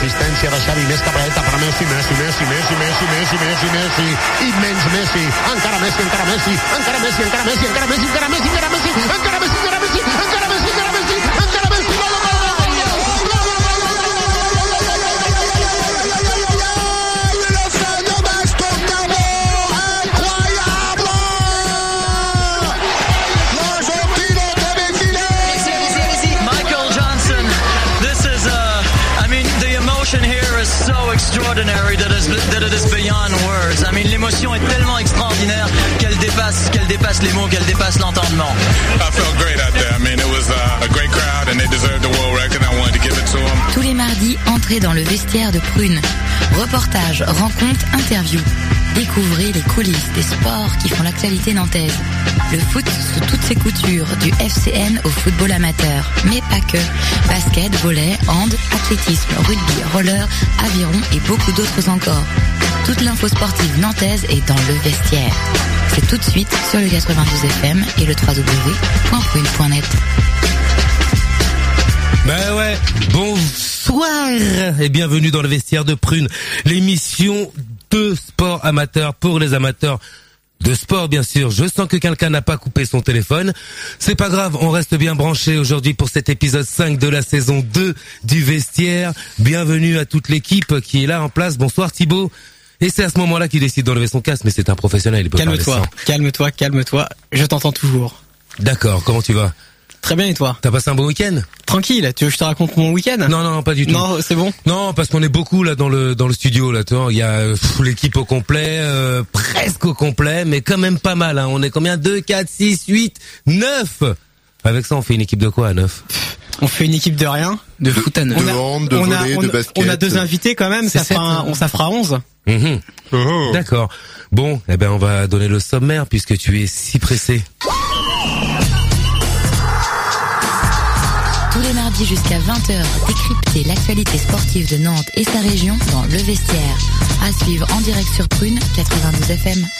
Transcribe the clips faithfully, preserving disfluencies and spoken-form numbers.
L'assistència de Xavi, més cap dreta per Messi, Messi, Messi, Messi, Messi, Messi, Messi, Messi, immens Messi, encara Messi, encara Messi, encara Messi, encara Messi, encara Messi, encara Messi, encara Messi, encara Messi, encara Messi, encara Messi, encara Messi, encara Messi, encara Messi, gol, gol, gol, gol, gol, extraordinary that is, that it is beyond words. I mean, l'émotion est tellement extraordinaire qu'elle dépasse, qu'elle dépasse les mots, qu'elle dépasse l'entendement. I felt great out there. I mean, it was a, a great crowd and they deserved the world record. I wanted to give it to them. Tous les mardis, entrez dans le vestiaire de Prune. Reportages, rencontres, interviews. Découvrez les coulisses des sports qui font l'actualité nantaise. Le foot sous toutes ses coutures, du F C N au football amateur. Mais pas que. Basket, volley, hand, athlétisme, rugby, roller, aviron et beaucoup d'autres encore. Toute l'info sportive nantaise est dans le vestiaire. C'est tout de suite sur le quatre-vingt-douze F M et le w w w point prune point net. Ben ouais, bonsoir et bienvenue dans le vestiaire de Prune, l'émission de sport amateur pour les amateurs de sport, bien sûr. Je sens que quelqu'un n'a pas coupé son téléphone. C'est pas grave, on reste bien branché aujourd'hui pour cet épisode cinq de la saison deux du vestiaire. Bienvenue à toute l'équipe qui est là en place. Bonsoir Thibaut. Et c'est à ce moment-là qu'il décide d'enlever son casque, mais c'est un professionnel. Il peut calme-toi, calme-toi, calme-toi. Je t'entends toujours. D'accord, comment tu vas ? Très bien, et toi ? T'as passé un bon week-end ? Tranquille, tu veux que je te raconte mon week-end ? Non, non, pas du tout. Non, c'est bon ? Non, parce qu'on est beaucoup là dans le dans le studio là, tu vois, il y a pff, l'équipe au complet, euh, presque au complet, mais quand même pas mal, hein. On est combien ? deux, quatre, six, huit, neuf. Avec ça, on fait une équipe de quoi à neuf ? On fait une équipe de rien, de foot à neuf. De hand, de volley, de basket. On a deux invités quand même, ça fera un, on ça fera onze. Mmh. Oh. D'accord. Bon, eh ben on va donner le sommaire puisque tu es si pressé. Tous les mardis jusqu'à vingt heures, décryptez l'actualité sportive de Nantes et sa région dans Le Vestiaire. À suivre en direct sur Prune, quatre-vingt-douze F M.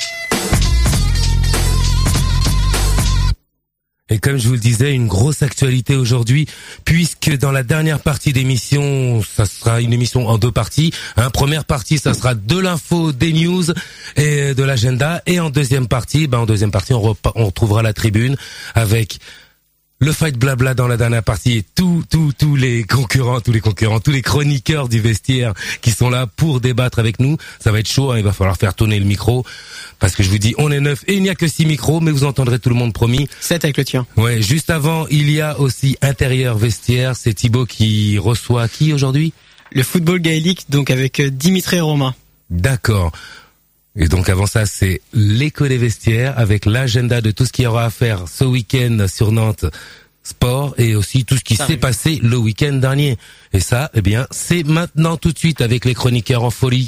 Et comme je vous le disais, une grosse actualité aujourd'hui, puisque dans la dernière partie d'émission, ça sera une émission en deux parties. Hein, première partie, ça sera de l'info, des news et de l'agenda. Et en deuxième partie, ben en deuxième partie, on, repa- on retrouvera la tribune avec le fight blabla dans la dernière partie et tous, tous, tous les concurrents, tous les concurrents, tous les chroniqueurs du vestiaire qui sont là pour débattre avec nous. Ça va être chaud, hein, il va falloir faire tourner le micro parce que je vous dis, on est neuf et il n'y a que six micros, mais vous entendrez tout le monde promis. Sept avec le tien. Ouais, juste avant, il y a aussi intérieur vestiaire. C'est Thibaut qui reçoit qui aujourd'hui ? Le football gaélique, donc avec Dimitri Romain. D'accord. Et donc avant ça, c'est l'écho des vestiaires avec l'agenda de tout ce qu'il y aura à faire ce week-end sur Nantes Sport et aussi tout ce qui ça s'est oui. passé le week-end dernier. Et ça, eh bien, c'est maintenant tout de suite avec les chroniqueurs en folie.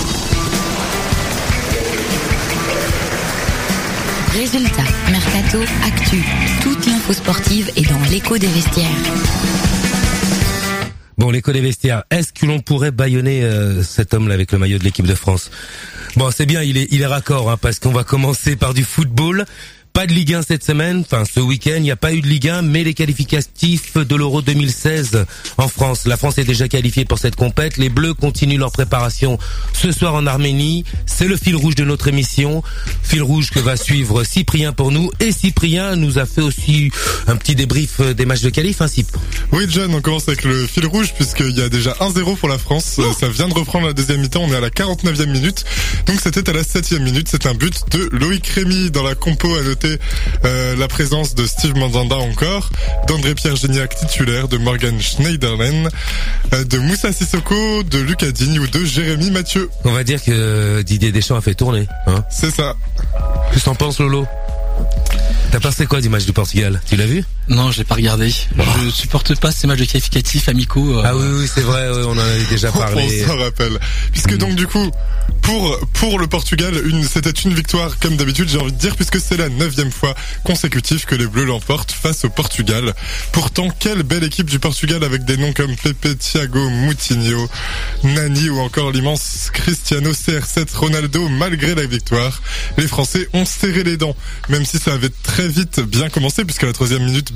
Résultats, mercato, actu, toute l'info sportive est dans l'écho des vestiaires. Bon, l'écho des vestiaires, est-ce que l'on pourrait bâillonner euh, cet homme-là avec le maillot de l'équipe de France ? Bon, c'est bien, il est, il est raccord, hein, parce qu'on va commencer par du football. Pas de Ligue un cette semaine, enfin ce week-end, il n'y a pas eu de Ligue un, mais les qualificatifs de l'Euro deux mille seize en France. La France est déjà qualifiée pour cette compète. Les Bleus continuent leur préparation ce soir en Arménie. C'est le fil rouge de notre émission. Fil rouge que va suivre Cyprien pour nous. Et Cyprien nous a fait aussi un petit débrief des matchs de qualif, hein, Cyp. Oui, John, on commence avec le fil rouge puisqu'il y a déjà un zéro pour la France. Oh. Ça vient de reprendre la deuxième mi-temps. On est à la quarante-neuvième minute. Donc c'était à la septième minute. C'est un but de Loïc Rémy dans la compo à noter. Euh, la présence de Steve Mandanda encore, d'André-Pierre Gignac titulaire, de Morgan Schneiderlin, euh, de Moussa Sissoko, de Lucas Digne ou de Jérémy Mathieu. On va dire que Didier Deschamps a fait tourner, hein. C'est ça. Qu'est-ce que t'en penses, Lolo ? T'as pensé quoi du match du Portugal ? Tu l'as vu ? Non, j'ai pas regardé. Oh. Je supporte pas ces matchs de qualificatifs amicaux. Euh... Ah oui, oui, c'est vrai, oui, on en avait déjà parlé. On s'en rappelle. Puisque mmh. donc du coup, pour pour le Portugal, une c'était une victoire comme d'habitude, j'ai envie de dire, puisque c'est la neuvième fois consécutive que les Bleus l'emportent face au Portugal. Pourtant, quelle belle équipe du Portugal avec des noms comme Pepe, Thiago, Moutinho, Nani ou encore l'immense Cristiano C R sept Ronaldo. Malgré la victoire, les Français ont serré les dents, même si ça avait très vite bien commencé, puisque à la troisième minute,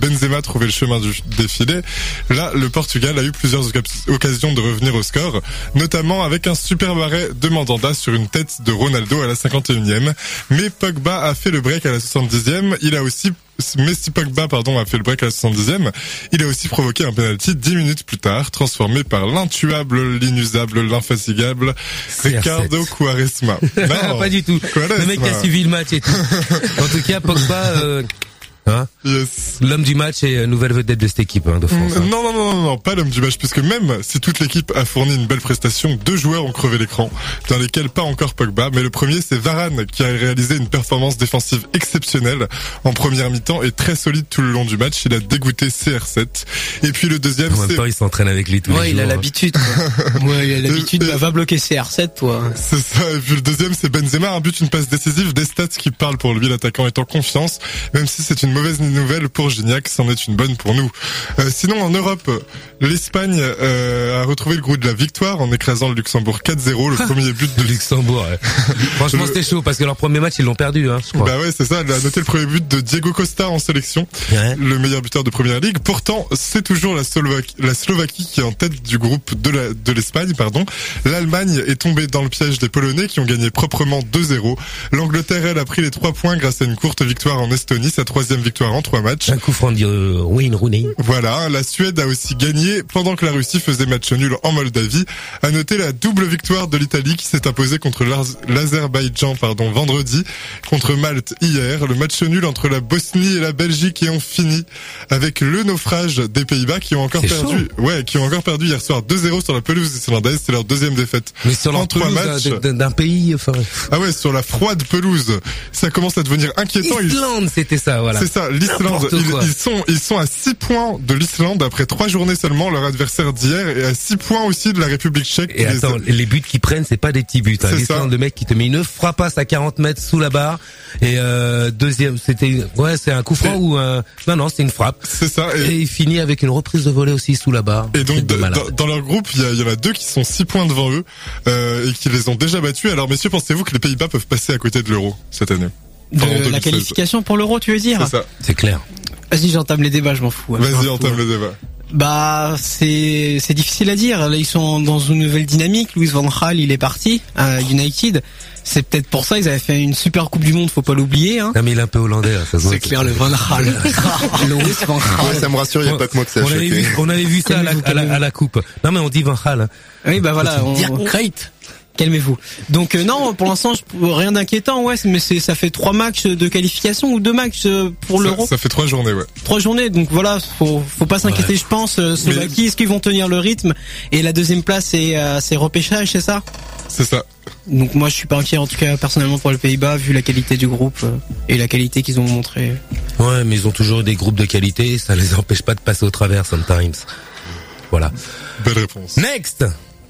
Benzema trouvait le chemin du défilé. Là, le Portugal a eu plusieurs occasions de revenir au score, notamment avec un superbe arrêt de Mandanda sur une tête de Ronaldo à la cinquante et unième. Mais Pogba a fait le break à la soixante-dixième. Il a aussi Messi Pogba pardon a fait le break à la soixante-dixième. Il a aussi provoqué un penalty dix minutes plus tard, transformé par l'intuable, l'inusable, l'infatigable Ricardo Quaresma. Non, pas du tout. Quaresma. Le mec qui a suivi le match et tout. En tout cas, Pogba, euh, hein, yes. L'homme du match et nouvelle vedette de cette équipe hein, de France. Hein. Non, non, non, non, non, pas l'homme du match, puisque même si toute l'équipe a fourni une belle prestation, deux joueurs ont crevé l'écran, dans lesquels pas encore Pogba, mais le premier c'est Varane qui a réalisé une performance défensive exceptionnelle en première mi-temps et très solide tout le long du match. Il a dégoûté C R sept. Et puis le deuxième, en même c'est... temps, il s'entraîne avec lui tous ouais, les jours. Ouais, il a l'habitude. ouais, il a l'habitude. Bah, va bloquer C R sept, toi. C'est ça. Et puis le deuxième, c'est Benzema, un but, une passe décisive, des stats qui parlent pour lui. L'attaquant est en confiance, même si c'est une mauvaise nouvelle pour Gignac, c'en est une bonne pour nous. Euh, sinon, en Europe, l'Espagne euh, a retrouvé le goût de la victoire en écrasant le Luxembourg quatre zéro, le premier but de Luxembourg. Ouais. Franchement, le... c'était chaud parce que leur premier match, ils l'ont perdu, hein, je crois. Bah ouais, c'est ça. Elle a noté le premier but de Diego Costa en sélection, ouais. Le meilleur buteur de Première Ligue. Pourtant, c'est toujours la Slovaquie, la Slovaquie qui est en tête du groupe de la, de l'Espagne, pardon. L'Allemagne est tombée dans le piège des Polonais qui ont gagné proprement deux zéro. L'Angleterre, elle, a pris les trois points grâce à une courte victoire en Estonie, sa troisième victoire en trois matchs. Un coup franc de Wayne Rooney. Voilà, la Suède a aussi gagné pendant que la Russie faisait match nul en Moldavie. À noter la double victoire de l'Italie qui s'est imposée contre l'Azerbaïdjan, pardon, vendredi, contre Malte hier. Le match nul entre la Bosnie et la Belgique et on finit avec le naufrage des Pays-Bas qui ont encore C'est perdu, chaud. ouais, qui ont encore perdu hier soir deux zéro sur la pelouse islandaise. C'est leur deuxième défaite. Mais sur en trois matchs d'un pays, enfin. Ah ouais, sur la froide pelouse. Ça commence à devenir inquiétant. L'Islande, c'était ça, voilà. C'est ça, l'Islande. Ils, ils sont, ils sont à six points de l'Islande après trois journées seulement, leur adversaire d'hier, et à six points aussi de la République tchèque. Et attends, les... les buts qu'ils prennent, c'est pas des petits buts. Hein. L'Islande, le mec qui te met une frappasse à quarante mètres sous la barre. Et euh, deuxième, c'était, ouais, c'est un coup franc ou un, non, non, c'est une frappe. C'est ça. Et... et il finit avec une reprise de volée aussi sous la barre. Et donc, de, dans, dans leur groupe, il y, y en a deux qui sont six points devant eux, euh, et qui les ont déjà battus. Alors, messieurs, pensez-vous que les Pays-Bas peuvent passer à côté de l'Euro cette année? De la qualification pour l'Euro, tu veux dire? C'est ça. C'est clair. Vas-y, j'entame les débats, je m'en fous. Vas-y, entame les débats. Bah, c'est c'est difficile à dire. Là, ils sont dans une nouvelle dynamique. Louis van Gaal, il est parti à United. C'est peut-être pour ça ils avaient fait une super Coupe du Monde, faut pas l'oublier. Hein. Non mais il est un peu hollandais. Ça c'est clair, le Van Gaal. Louis van Gaal. Ouais, ça me rassure, il y a pas que moi que ça a on avait vu, on avait vu ça à la, à, la, à la coupe. Non mais on dit Van Gaal. Hein. Oui, bah voilà. On... Great. Calmez-vous. Donc euh, non, pour l'instant, je, rien d'inquiétant, ouais, mais c'est ça fait trois matchs de qualification ou deux matchs pour l'Euro. Ça, ça fait trois journées, ouais. Trois journées, donc voilà, faut faut pas s'inquiéter, ouais. Je pense. Euh, Slovaquie, mais... est-ce qu'ils vont tenir le rythme? Et la deuxième place, c'est euh, c'est repêchage, c'est ça? C'est ça. Donc moi, je suis pas inquiet, en tout cas personnellement pour les Pays-Bas, vu la qualité du groupe euh, et la qualité qu'ils ont montré. Ouais, mais ils ont toujours des groupes de qualité, ça les empêche pas de passer au travers sometimes. Voilà. Belle réponse. Next.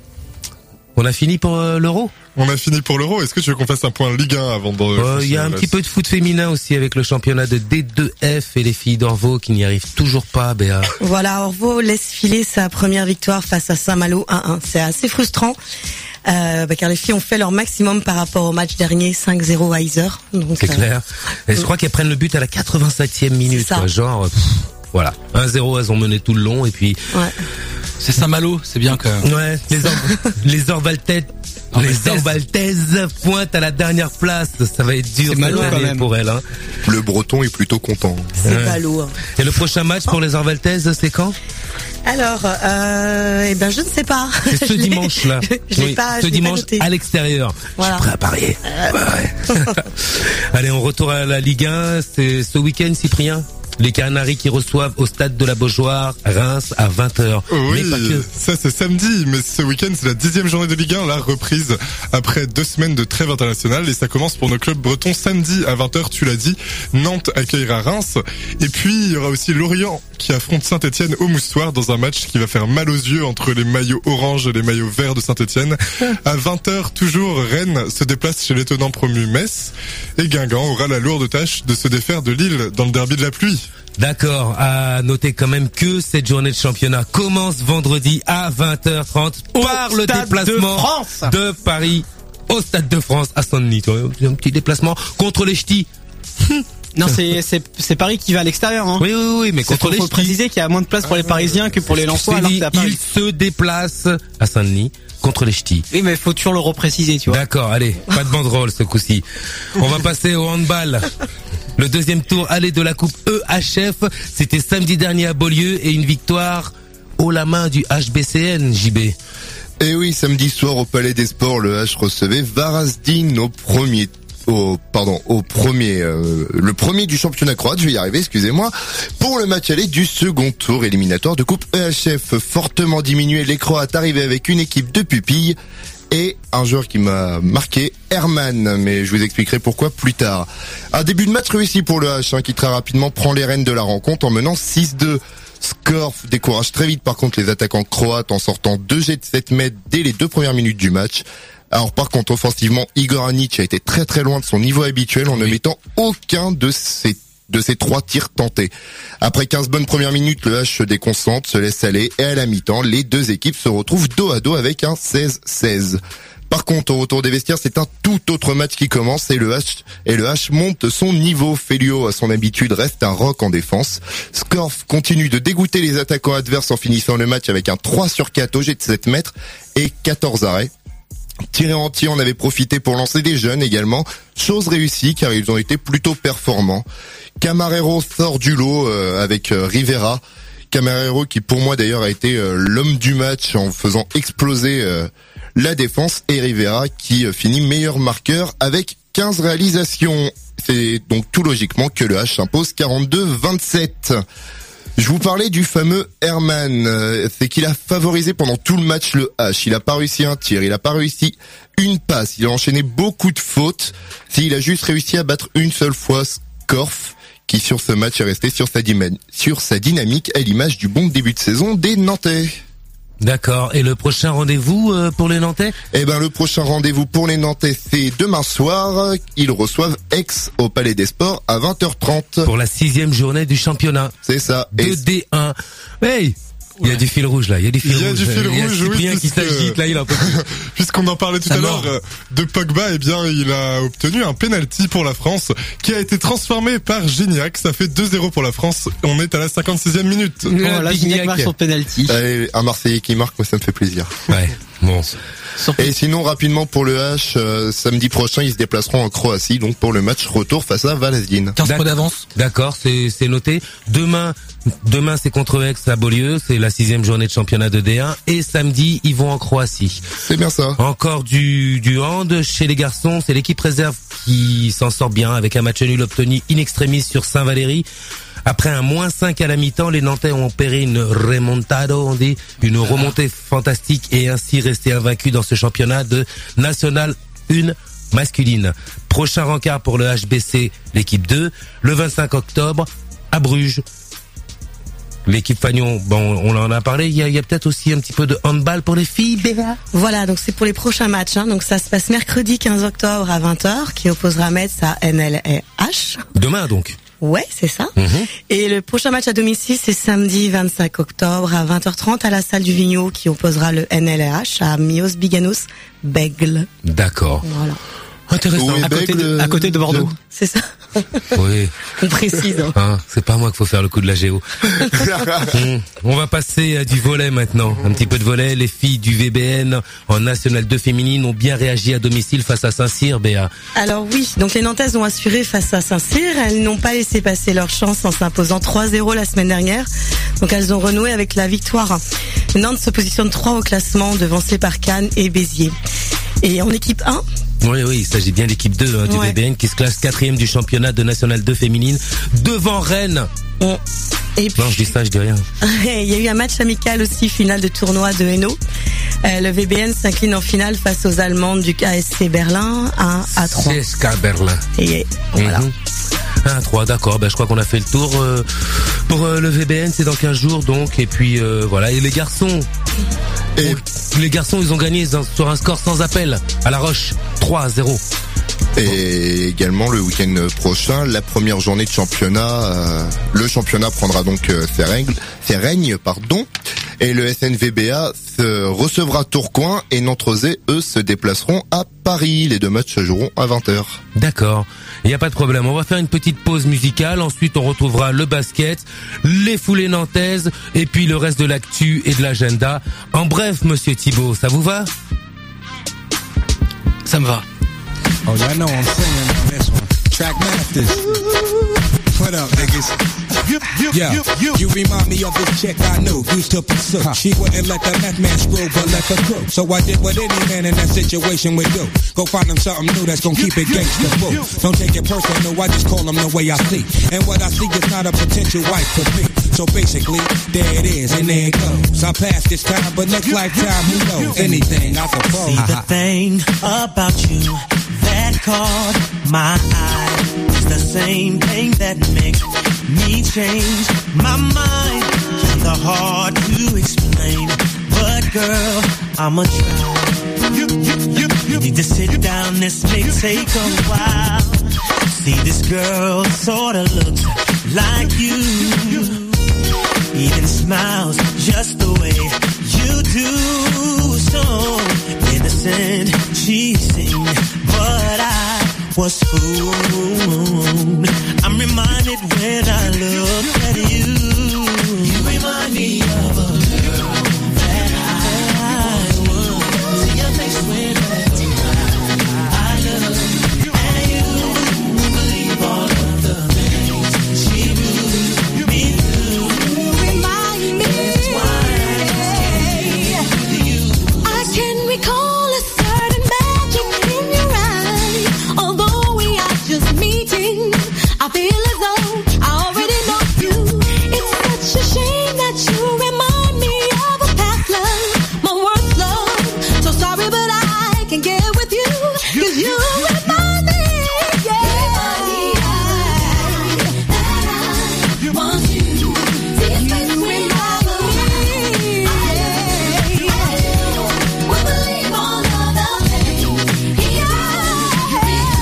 On a fini pour euh, l'Euro. On a fini pour l'Euro. Est-ce que tu veux qu'on fasse un point Ligue un avant de... Il euh, y a un petit peu de foot féminin aussi avec le championnat de D deux F et les filles d'Orvaux qui n'y arrivent toujours pas, Béa. Voilà, Orvaux laisse filer sa première victoire face à Saint-Malo un un. C'est assez frustrant. Euh, bah, car les filles ont fait leur maximum par rapport au match dernier, cinq zéro à Yzeure. C'est euh, clair. Et je crois qu'elles prennent le but à la quatre-vingt-septième minute. Quoi, genre, pff, voilà. un zéro, elles ont mené tout le long et puis... Ouais. C'est Saint-Malo, c'est bien que... Ouais, les, or... les Orvaltais, les Orvaltaises pointent à la dernière place. Ça va être dur cette année pour elles. Hein. Le Breton est plutôt content. C'est ouais. Pas lourd. Et le prochain match pour les Orvaltaises, c'est quand? Alors, euh, eh ben, je ne sais pas. C'est ce dimanche-là. Oui, pas, ce dimanche à l'extérieur. Voilà. Je suis prêt à parier. Euh... Ouais, ouais. Allez, on retourne à la Ligue un. C'est ce week-end, Cyprien? Les Canaries qui reçoivent au stade de la Beaujoire Reims à vingt heures. Oui, mais pas que. Ça c'est samedi, mais ce week-end c'est la dixième journée de Ligue un, la reprise après deux semaines de trêve internationale et ça commence pour nos clubs bretons samedi à vingt heures, tu l'as dit. Nantes accueillera Reims et puis il y aura aussi Lorient qui affronte Saint-Etienne au Moustoir dans un match qui va faire mal aux yeux entre les maillots orange et les maillots verts de Saint-Etienne. À vingt heures toujours, Rennes se déplace chez l'étonnant promu Metz et Guingamp aura la lourde tâche de se défaire de Lille dans le derby de la pluie. D'accord, à noter quand même que cette journée de championnat commence vendredi à vingt heures trente par le déplacement de, de Paris au Stade de France à Saint-Denis. Un petit déplacement contre les ch'tis. Non, c'est c'est c'est Paris qui va à l'extérieur. Hein. Oui, oui, oui, mais contre les faut préciser qu'il y a moins de place pour les Parisiens que pour les Lensois. Alors que c'est à Paris. Il se déplace à Saint-Denis contre les Ch'tis. Oui, mais il faut toujours le repréciser, tu vois. D'accord, allez, pas de banderole ce coup-ci. On va passer au handball. Le deuxième tour aller de la coupe E H F, c'était samedi dernier à Beaulieu et une victoire haut la main du H B C N, J B. Et oui, samedi soir au Palais des Sports, le H recevait Varazdin au premier au pardon au premier euh, le premier du championnat croate, je vais y arriver, excusez-moi, pour le match aller du second tour éliminatoire de coupe E H F. Fortement diminué, les Croates arrivaient avec une équipe de pupilles et un joueur qui m'a marqué, Herman, mais je vous expliquerai pourquoi plus tard. Un début de match réussi pour le H, hein, qui très rapidement prend les rênes de la rencontre en menant six deux. Skorf décourage très vite par contre les attaquants croates en sortant deux jets de sept mètres dès les deux premières minutes du match. Alors par contre, offensivement, Igor Anic a été très très loin de son niveau habituel en ne mettant aucun de ses de ses trois tirs tentés. Après quinze bonnes premières minutes, le H se déconcentre, se laisse aller et à la mi-temps, les deux équipes se retrouvent dos à dos avec un seize seize. Par contre, au retour des vestiaires, c'est un tout autre match qui commence et le H et le H monte son niveau. Félio, à son habitude, reste un roc en défense. Skorf continue de dégoûter les attaquants adverses en finissant le match avec un trois sur quatre au jet de sept mètres et quatorze arrêts. Tiré entier, on avait profité pour lancer des jeunes également, chose réussie car ils ont été plutôt performants. Camarero sort du lot euh, avec euh, Rivera. Camarero qui pour moi d'ailleurs a été euh, l'homme du match en faisant exploser euh, la défense, et Rivera qui euh, finit meilleur marqueur avec quinze réalisations. C'est donc tout logiquement que le H s'impose quarante-deux vingt-sept. Je vous parlais du fameux Herman, euh, c'est qu'il a favorisé pendant tout le match le H. Il a pas réussi un tir, il a pas réussi une passe, il a enchaîné beaucoup de fautes. Il a juste réussi à battre une seule fois Skorf, qui sur ce match est resté sur sa, dim- sur sa dynamique à l'image du bon début de saison des Nantais. D'accord. Et le prochain rendez-vous euh, pour les Nantais ? Eh ben, le prochain rendez-vous pour les Nantais, c'est demain soir. Ils reçoivent Aix au Palais des Sports à vingt heures trente. Pour la sixième journée du championnat. C'est ça. De D un. Hey! Il y a du fil rouge là, il y a du fil rouge. Il y a du fil rouge, oui. Cyprien qui s'agite là, il a un peu. Puisqu'on en parlait tout à l'heure de Pogba, eh bien, il a obtenu un penalty pour la France qui a été transformé par Gignac. Ça fait deux zéro pour la France. On est à la cinquante-sixième minute. Oh, là, Gignac marque son penalty. Allez, un Marseillais qui marque, moi ça me fait plaisir. Ouais. Bon. Et sinon, rapidement pour le H, euh, samedi prochain, ils se déplaceront en Croatie, donc pour le match retour face à Varazdin. quinze points d'avance. D'accord, c'est c'est noté. Demain, demain c'est contre Aix à Beaulieu, c'est la sixième journée de championnat de D un, et samedi ils vont en Croatie. C'est bien ça. Encore du du hand chez les garçons, c'est l'équipe réserve qui s'en sort bien avec un match nul obtenu in extremis sur Saint-Valery. Après un moins cinq à la mi-temps, les Nantais ont opéré une remontado, on dit, une remontée fantastique et ainsi resté invaincus dans ce championnat de National un masculine. Prochain rencard pour le H B C, l'équipe deux, le vingt-cinq octobre à Bruges. L'équipe Fagnon, bon, on en a parlé, il y a, il y a peut-être aussi un petit peu de handball pour les filles, Béa. Voilà, donc c'est pour les prochains matchs. Hein. Donc ça se passe mercredi quinze octobre à vingt heures, qui opposera Metz à N L H. Demain donc. Ouais, c'est ça. Mmh. Et le prochain match à domicile, c'est samedi vingt-cinq octobre à vingt heures trente à la salle du Vigneault, qui opposera le N L H à Mios Biganos Bègle. D'accord. Voilà. Intéressant. À côté, de, à côté de Bordeaux. C'est ça. Oui. On précise. Hein. Hein, c'est pas moi qu'il faut faire le coup de la géo. mmh. On va passer à du volley maintenant. Un petit peu de volley. Les filles du V B N en National deux féminine ont bien réagi à domicile face à Saint-Cyr, Béa. Alors oui, donc les Nantaises ont assuré face à Saint-Cyr. Elles n'ont pas laissé passer leur chance en s'imposant trois zéro la semaine dernière. Donc elles ont renoué avec la victoire. Nantes se positionne trois au classement, devancée par Cannes et Béziers. Et en équipe un, Oui, oui, il s'agit bien de l'équipe deux hein, du ouais. V B N qui se classe quatrième du championnat de National deux féminine devant Rennes. on... Et puis, non, je dis ça, je dis rien. il y a eu un match amical aussi, finale de tournoi de Hainaut. Euh, le V B N s'incline en finale face aux Allemandes du K S C Berlin, un à trois. C S K Berlin. Et voilà. Mm-hmm. un à trois, d'accord. Ben, je crois qu'on a fait le tour. Euh, pour euh, le V B N, c'est dans quinze jours, donc. Et puis, euh, voilà. Et les garçons... Et les garçons, ils ont gagné sur un score sans appel à La Roche, trois à zéro. Et également le week-end prochain, la première journée de championnat, euh, le championnat prendra donc euh, ses règles, ses règnes, pardon. Et le S N V B A se recevra Tourcoing et Nantes-Rosé, eux, se déplaceront à Paris. Les deux matchs se joueront à vingt heures. D'accord, il n'y a pas de problème. On va faire une petite pause musicale, ensuite on retrouvera le basket, les foulées nantaises et puis le reste de l'actu et de l'agenda. En bref, monsieur Thibaut, ça vous va? Ça me va. Oh, y'all know I'm singing on this one. Track Masters. What up, niggas? You, you, Yo, you, you. you remind me of this chick I knew, used to pursue. Huh. She wouldn't let the meth man screw, but let her crew. So I did what any man in that situation would do. Go find him something new that's gonna keep it gangsta, boo. Don't take it personal, I just call him the way I see. And what I see is not a potential wife for me. So basically, there it is, and there it goes. I passed this time, but next lifetime, who knows? Anything, I suppose. See the thing about you that caught my eye is the same thing that makes me change my mind. Kinda hard to explain, but girl, I'ma try. You, you, you, you need to sit down, this may take a while. See, this girl sorta looks like you, even smiles just the way you do. So innocent she seemed, but I was fooled. I'm reminded when I look at you. You remind me of a girl that I was. See your face when I look, and you believe all of the things she do me through. You remind me. That's why I just can't you. I can recall a certain magic in your eyes. Although we are just meeting, I feel as though I already know you. It's such a shame that you remind me of a past love, my worst love. So sorry, but I can get with you, 'cause you remind me, yeah, that I want you. See your face when I look at me. We believe all of the things, yeah.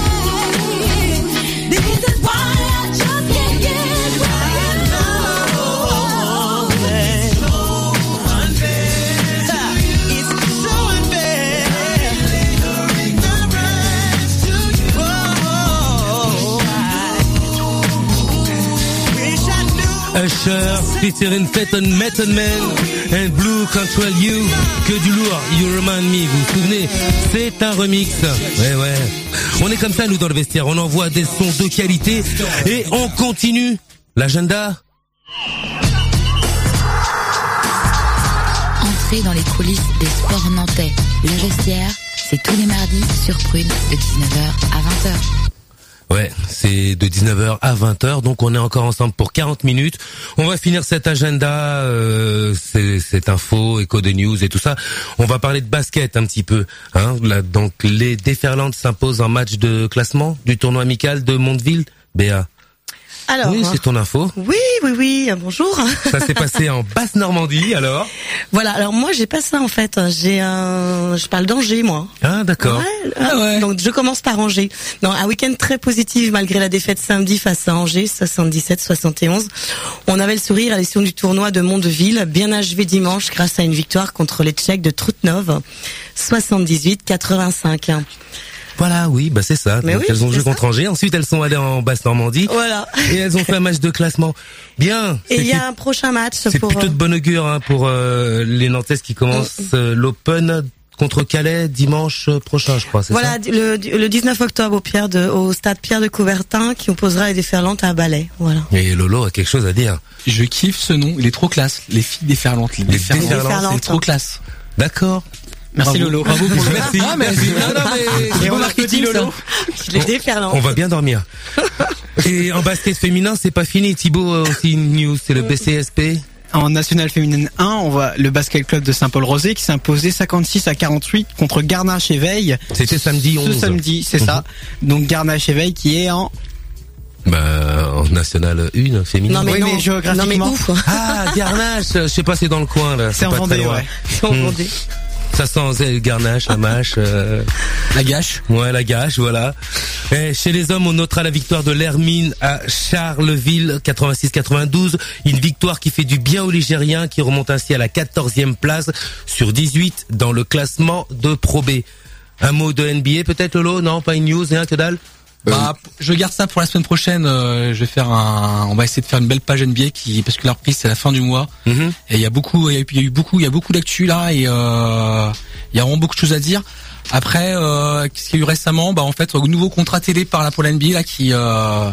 This is why I just can't get right now. It's so unfair. It's so unfair. Your ignorance to you. Oh, I wish I knew. Usher, featuring Peyton Method Man and Blue Control You. Que du lourd, You Remind Me, vous vous souvenez? C'est un remix. Ouais, ouais. On est comme ça, nous, dans le vestiaire. On envoie des sons de qualité et on continue. L'agenda? Entrez dans les coulisses des sports nantais. Le vestiaire, c'est tous les mardis sur Prune de dix-neuf heures à vingt heures. Ouais, c'est de dix-neuf heures à vingt heures, donc on est encore ensemble pour quarante minutes. On va finir cet agenda, euh, c'est, cette info, écho de news et tout ça. On va parler de basket un petit peu. Hein. Là, donc les Déferlantes s'imposent en match de classement du tournoi amical de Mondeville. Béa. Alors, oui, c'est ton info. Oui, oui, oui, bonjour. Ça s'est passé en Basse-Normandie, alors? Voilà, alors moi j'ai pas ça en fait, j'ai un, je parle d'Angers moi. Ah d'accord. Ouais, ah, ouais. Donc je commence par Angers. Non, un week-end très positif malgré la défaite samedi face à Angers, soixante-dix-sept à soixante et onze. On avait le sourire à l'issue du tournoi de Mondeville, bien achevé dimanche grâce à une victoire contre les Tchèques de Trutnov, soixante-dix-huit à quatre-vingt-cinq. Voilà, oui, bah c'est ça. Mais Donc oui, elles ont joué ça. contre Angers, ensuite elles sont allées en Basse-Normandie. Voilà. Et elles ont fait un match de classement. Bien. Et il y C'est- a un prochain match C'est pour. plutôt de bon augure hein, pour euh, les Nantaises qui commencent euh, l'Open contre Calais dimanche prochain, je crois. C'est Voilà, ça le, le dix-neuf octobre au, Pierre de, au stade Pierre de Coubertin qui opposera les Déferlantes à Balais. Voilà. Et Lolo a quelque chose à dire. Je kiffe ce nom, il est trop classe. Les filles déferlantes, les, Les déferlantes, Déferlantes. c'est trop classe. D'accord. Merci Bravo. Lolo. Bravo pour le Merci. Ah, mais Merci. non, non, mais c'est Et bon on a marketing, petit Lolo. ça. Les Déferlantes. On va bien dormir. Et en basket féminin, c'est pas fini. Thibaut a aussi une news, c'est le B C S P. En National Féminine un, on voit le Basket Club de Saint-Paul-Rosé qui s'est imposé cinquante-six à quarante-huit contre Garnache-Éveil. C'était samedi onze. Ce samedi, c'est ça. Donc Garnache-Éveil qui est en... Bah, en National un féminin. Non mais Oui, non, mais géographiquement. non mais ouf. Ah, Garnache, je sais pas, c'est dans le coin là. C'est en pas très Vendée, loin. ouais. C'est en Hmm. Vendée. Ça sent le garnache, la mâche, euh... la gâche. Ouais, la gâche, voilà. Et chez les hommes, on notera la victoire de l'Hermine à Charleville, quatre-vingt-six quatre-vingt-douze. Une victoire qui fait du bien aux Ligériens, qui remonte ainsi à la quatorzième place sur dix-huit dans le classement de Pro B. Un mot de N B A peut-être, Lolo? Non, pas une news, rien que dalle? Bah, je garde ça pour la semaine prochaine. Euh, je vais faire un, on va essayer de faire une belle page N B A qui, parce que la reprise c'est la fin du mois. Mm-hmm. Et il y a beaucoup, il y a eu, il y a eu beaucoup, il y a beaucoup d'actu là et euh, il y a vraiment beaucoup de choses à dire. Après, euh, qu'est-ce qu'il y a eu récemment? Bah en fait, un nouveau contrat télé par la pour la N B A là qui euh,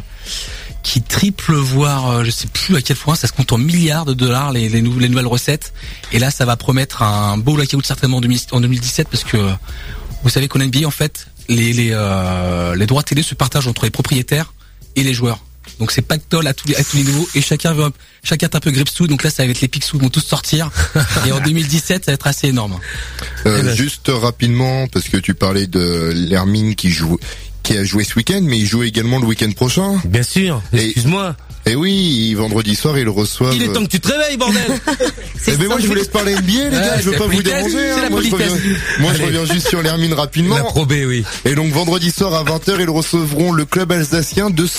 qui triple, voire je sais plus à quel point ça se compte en milliards de dollars les les, nou- les nouvelles recettes. Et là, ça va promettre un beau blackout certainement en deux mille dix-sept parce que vous savez qu'en N B A en fait les les euh, les droits télé se partagent entre les propriétaires et les joueurs. Donc c'est pactole à tous les à tous les niveaux et chacun veut un, chacun est un peu gripsou. Donc là ça va être les Picsou vont tous sortir et en deux mille dix-sept ça va être assez énorme. Euh, ben, juste rapidement parce que tu parlais de l'Hermine qui joue qui a joué ce week-end mais il joue également le week-end prochain. Bien sûr. Excuse-moi. Et oui, vendredi soir, ils le reçoivent. Il est temps que tu te réveilles, bordel. Eh ben moi, je vous laisse parler N B A, les gars. Ouais, je veux pas vous déranger. Hein. Moi, je reviens, moi je reviens juste sur l'Hermine rapidement. La Pro B, oui. Et donc, vendredi soir à vingt heures, ils recevront le club alsacien de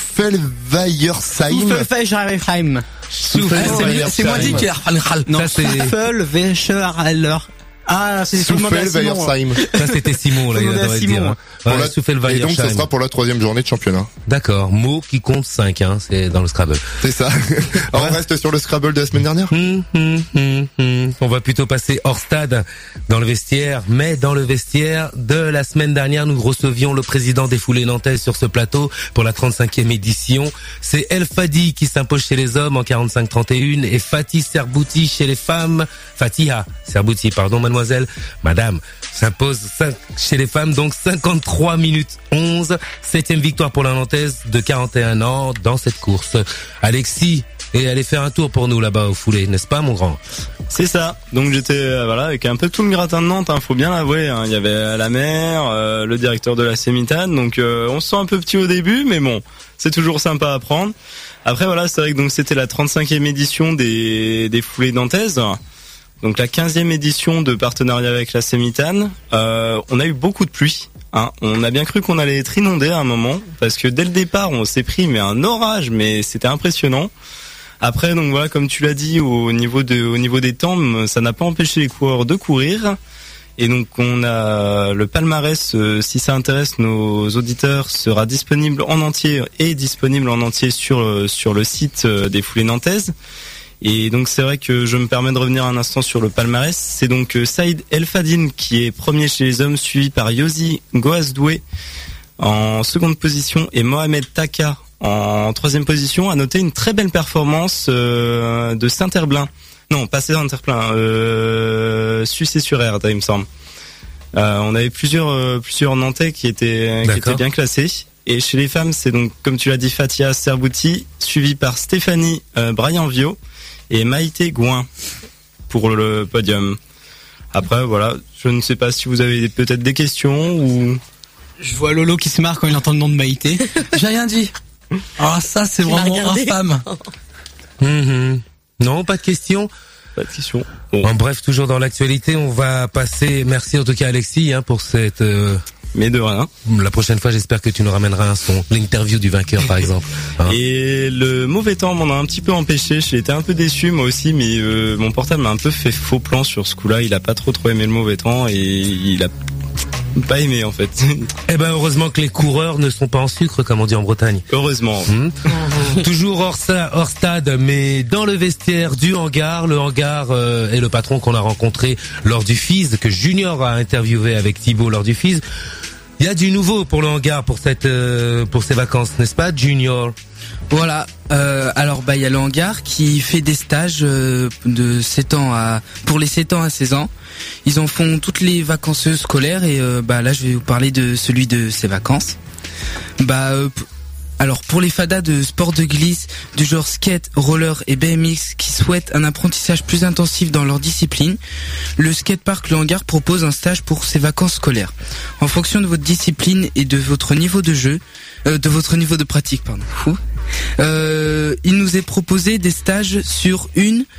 Souffelweiersheim. Souffelweiersheim. Souffelweiersheim. C'est moi dit qu'il y a non, Souffelweiersheim. Ah, c'est Souffelweiersheim. Ça, c'était Simon, là, il devrait le dire. Pour la, et donc, ça sera pour la troisième journée de championnat. D'accord. Mot qui compte cinq, hein. C'est dans le Scrabble. C'est ça. Alors, on reste sur le Scrabble de la semaine dernière. Hum, hum, hum, hum. On va plutôt passer hors stade dans le vestiaire. Mais dans le vestiaire de la semaine dernière, nous recevions le président des Foulées Nantaises sur ce plateau pour la trente-cinquième édition. C'est El Fadi qui s'impose chez les hommes en quarante-cinq trente et un et Fatih Serbouti chez les femmes. Fatiha Serbouti, pardon, mademoiselle. Madame s'impose chez les femmes, donc cinquante-trois minutes onze. Septième victoire pour la Nantaise de quarante et un ans dans cette course. Alexis est allé faire un tour pour nous là-bas au Foulé, n'est-ce pas mon grand? C'est ça. Donc j'étais euh, voilà avec un peu tout le gratin de Nantes, hein, faut bien l'avouer. Hein. Il y avait la mère, euh, le directeur de la Sémitane, donc euh, on se sent un peu petit au début, mais bon, c'est toujours sympa à prendre. Après voilà, c'est vrai que donc c'était la trente-cinquième édition des des Foulées nantaises. Donc la quinzième édition de partenariat avec la Sémitane. Euh, on a eu beaucoup de pluie. Hein. On a bien cru qu'on allait être inondé à un moment, parce que dès le départ, on s'est pris mais un orage, mais c'était impressionnant. Après, donc voilà, comme tu l'as dit, au niveau de, au niveau des temps, ça n'a pas empêché les coureurs de courir. Et donc on a le palmarès, euh, si ça intéresse nos auditeurs, sera disponible en entier et disponible en entier sur euh, sur le site euh, des Foulées Nantaises. Et donc c'est vrai que je me permets de revenir un instant sur le palmarès. C'est donc Saïd El Fadine qui est premier chez les hommes, suivi par Yosi Goazdoué en seconde position et Mohamed Taka en troisième position. À noter une très belle performance euh, de Saint-Herblain. Non, pas Saint-Herblain, euh, Sucé-sur-Erde, il me semble. Euh, on avait plusieurs euh, plusieurs Nantais qui étaient qui étaient bien classés. Et chez les femmes, c'est donc comme tu l'as dit, Fatia Serbouti, suivi par Stéphanie euh, Brianvio et Maïté Gouin pour le podium. Après, voilà, je ne sais pas si vous avez peut-être des questions ou... Je vois Lolo qui se marre quand il entend le nom de Maïté. J'ai rien dit. Ah, ça, c'est vraiment infâme. Mmh. Non, pas de questions. Pas de questions. Bon. En bref, toujours dans l'actualité, on va passer... Merci en tout cas Alexis hein, pour cette... Euh... Mais de rien. La prochaine fois, j'espère que tu nous ramèneras un son. L'interview du vainqueur, par exemple. Hein. Et le mauvais temps m'en a un petit peu empêché. J'étais un peu déçu, moi aussi, mais euh, mon portable m'a un peu fait faux plan sur ce coup-là. Il a pas trop trop aimé le mauvais temps et il a pas aimé, en fait. Eh ben, heureusement que les coureurs ne sont pas en sucre, comme on dit en Bretagne. Heureusement. Mmh. Toujours hors, hors stade, mais dans le vestiaire du hangar. Le hangar euh, est le patron qu'on a rencontré lors du F I S, que Junior a interviewé avec Thibaut lors du F I S. Il y a du nouveau pour le hangar pour cette euh, pour ces vacances, n'est-ce pas, Junior? Voilà. Euh, alors bah il y a le hangar qui fait des stages euh, de sept ans à pour les sept ans à seize ans. Ils en font toutes les vacances scolaires et euh, bah là je vais vous parler de celui de ces vacances. Bah euh, alors pour les fadas de sport de glisse du genre skate, roller et B M X qui souhaitent un apprentissage plus intensif dans leur discipline, le skatepark Le Hangar propose un stage pour ces vacances scolaires. En fonction de votre discipline et de votre niveau de jeu, euh, de votre niveau de pratique, pardon. Fou. Euh, il nous est proposé des stages sur une,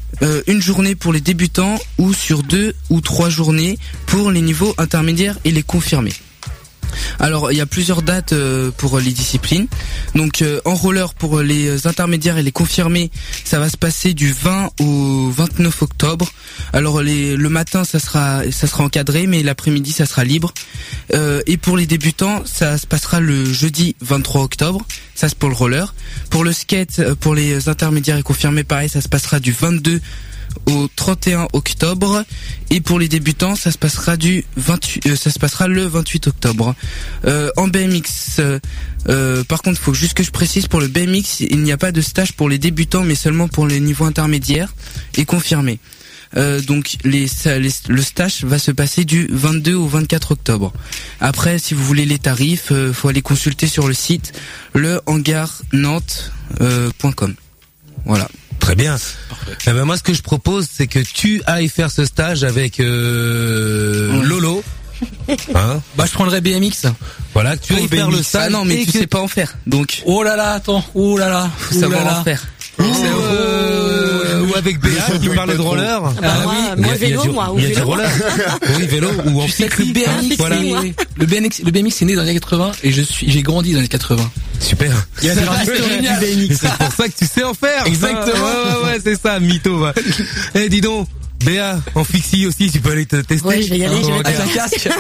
euh, une journée pour les débutants ou sur deux ou trois journées pour les niveaux intermédiaires et les confirmés. Alors il y a plusieurs dates euh, pour les disciplines. Donc euh, en roller pour les intermédiaires et les confirmés, ça va se passer du vingt au vingt-neuf octobre. Alors les, le matin ça sera ça sera encadré, mais l'après-midi ça sera libre. Euh, et pour les débutants, ça se passera le jeudi vingt-trois octobre. Ça c'est pour le roller. Pour le skate, pour les intermédiaires et confirmés, pareil, ça se passera du vingt-deux au trente et un octobre, et pour les débutants ça se passera du vingt-huit euh, ça se passera le vingt-huit octobre. Euh, en B M X euh, euh, par contre, il faut juste que je précise, pour le B M X, il n'y a pas de stage pour les débutants mais seulement pour les niveaux intermédiaires et confirmés. Euh, donc les, les, le stage va se passer du vingt-deux au vingt-quatre octobre. Après, si vous voulez les tarifs, euh, faut aller consulter sur le site le hangar nantes point com. Voilà. Très bien. Eh ben moi, ce que je propose, c'est que tu ailles faire ce stage avec euh, Lolo. Hein, bah je prendrais B M X. Voilà, que tu ailles faire le stage. Ah non, mais tu que... sais pas en faire. Donc. Oh là là, attends. Oh là là. Faut oh savoir là là. en faire. Ou, euh, ou avec Béa qui parlait de roller. Ah bah moi, ah, oui. moi vélo, moi. Il y a du roller. Oui, vélo ou en tu sais que le B M X, voilà. le B M X, le B M X est né dans les années quatre-vingts et je suis, j'ai grandi dans les années quatre-vingts. Super. Il y a une histoire du B M X. C'est pour ça que tu sais en faire. Exactement. Ouais, ouais, ouais, c'est ça, mytho. Va. Eh, dis donc. Béa, en fixie aussi, tu peux aller te tester. Ouais, je vais y aller, je vais mettre un casque.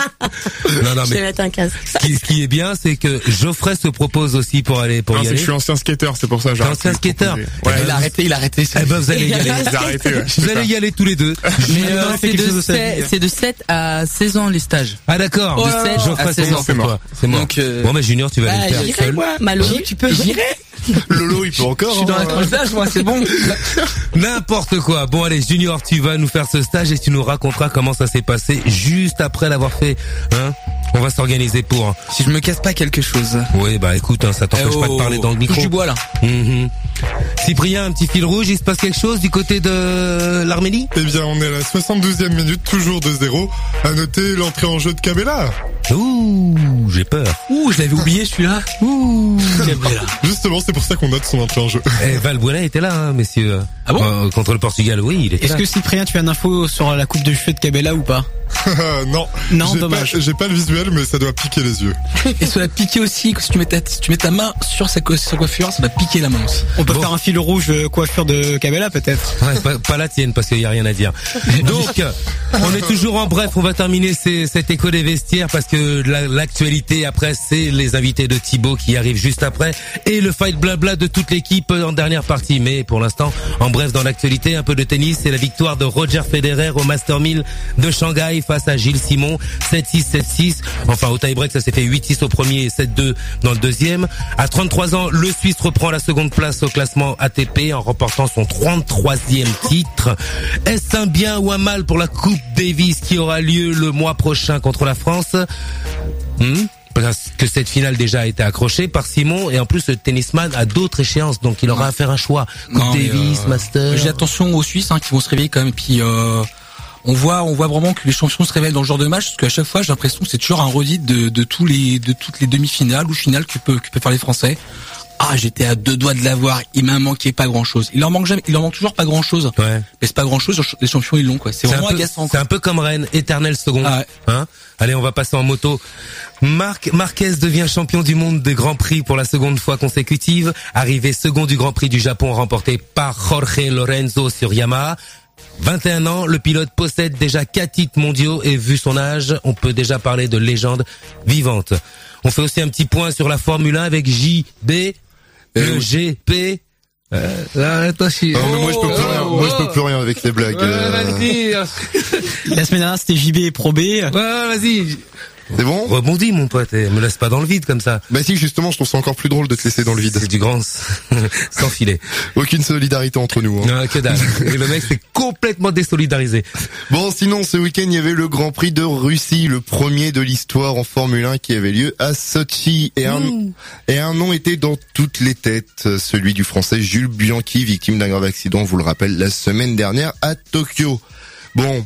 non, non, mais je vais mettre un casque. Ce qui, ce qui est bien, c'est que Geoffrey se propose aussi pour aller, pour non, y c'est aller. Que je suis ancien skater, c'est pour ça que j'ai ancien skater. Ouais, il a arrêté, il a arrêté. Eh ben, vous allez y aller. arrêté, ouais, vous allez y aller tous les deux. Mais euh, c'est de, c'est de sept à seize ans les stages. Ah d'accord. Oh, de sept Geoffrey, à seize ans. C'est mort. C'est mort. Donc, euh... bon, mais Junior, tu vas aller bah, le faire seul. Moi. Malo, tu peux. J'irai. Lolo, il peut encore. Je suis dans la tranche d'âge, moi, c'est bon. N'importe quoi. Bon, allez, Junior, tu vas nous faire ce stage et tu nous raconteras comment ça s'est passé juste après l'avoir fait. Hein, on va s'organiser pour. Hein. Si je me casse pas quelque chose. Oui, bah écoute, hein, ça t'empêche eh oh, pas de parler dans le micro. Touche du bois là. Mm-hmm. Cyprien, un petit fil rouge, il se passe quelque chose du côté de l'Arménie? Eh bien, on est à la soixante-douzième minute, toujours de zéro. À noter l'entrée en jeu de Cabella. Ouh, j'ai peur. Ouh, je l'avais oublié celui-là. Ouh, Cabella. Justement, c'est pour ça qu'on note son entrée en jeu. Eh, Valbuena était là, hein, messieurs. Ah bon euh, contre le Portugal, oui, il était Est-ce là. Est-ce que Cyprien, tu as une info sur la coupe de cheveux de Cabella ou pas? Non, non, j'ai dommage. Pas, j'ai pas le visuel, mais ça doit piquer les yeux. Et ça va piquer aussi, que si tu mets ta, si tu mets ta main sur sa, sa coiffure, ça va piquer la main aussi. On peut bon. faire un fil rouge coiffure de Cabella peut-être. Ouais, pas, pas la tienne parce qu'il y a rien à dire. Donc, on est toujours en bref. On va terminer ces, cet écho des vestiaires parce que la, l'actualité après, c'est les invités de Thibaut qui arrivent juste après et le fight blabla de toute l'équipe en dernière partie. Mais pour l'instant, en bref, dans l'actualité, un peu de tennis, c'est la victoire de Roger Federer au Master mille de Shanghai face à Gilles Simon, sept six, sept six. Enfin, au tie-break, ça s'est fait huit six au premier et sept deux dans le deuxième. À trente-trois ans, le Suisse reprend la seconde place au classement A T P en remportant son trente-troisième titre. Est-ce un bien ou un mal pour la Coupe Davis qui aura lieu le mois prochain contre la France? hmm Parce que cette finale déjà a été accrochée par Simon et en plus le tennisman a d'autres échéances, donc il aura à faire un choix. Coupe non, Davis, euh, Master. J'ai attention aux Suisses hein, qui vont se réveiller quand même. Et puis euh, on voit, on voit vraiment que les champions se révèlent dans le genre de match, parce qu'à chaque fois j'ai l'impression que c'est toujours un redit de, de tous les, de toutes les demi-finales ou finales que peut, que peut faire les Français. Ah, j'étais à deux doigts de l'avoir. Il m'a manqué pas grand chose. Il en manque jamais. Il en manque toujours pas grand chose. Ouais. Mais c'est pas grand chose. Les champions ils l'ont quoi. C'est, c'est vraiment agaçant. C'est un peu comme Rennes, éternel second. Ah ouais. Hein. Allez, on va passer en moto. Marc Marquez devient champion du monde des Grands Prix pour la seconde fois consécutive. Arrivé second du Grand Prix du Japon remporté par Jorge Lorenzo sur Yamaha. vingt et un ans, le pilote possède déjà quatre titres mondiaux et vu son âge, on peut déjà parler de légende vivante. On fait aussi un petit point sur la Formule un avec J B. Le G P. Euh, là, toi, je suis... Non, mais moi, je peux plus rien. Moi, je peux plus rien avec les blagues. Ouais, vas-y. La semaine dernière, c'était J B et Pro B. Ouais, vas-y. C'est bon? Rebondis, mon pote, et me laisse pas dans le vide comme ça. Bah si, justement, je trouve ça encore plus drôle de te laisser dans le vide. C'est du grand sans filet. Aucune solidarité entre nous. Hein. Non, que dalle. Et le mec s'est complètement désolidarisé. Bon, sinon, ce week-end, il y avait le Grand Prix de Russie, le premier de l'histoire en Formule un qui avait lieu à Sochi. Et un, mmh. et un nom était dans toutes les têtes, celui du Français Jules Bianchi, victime d'un grave accident, on vous le rappelle, la semaine dernière à Tokyo. Bon...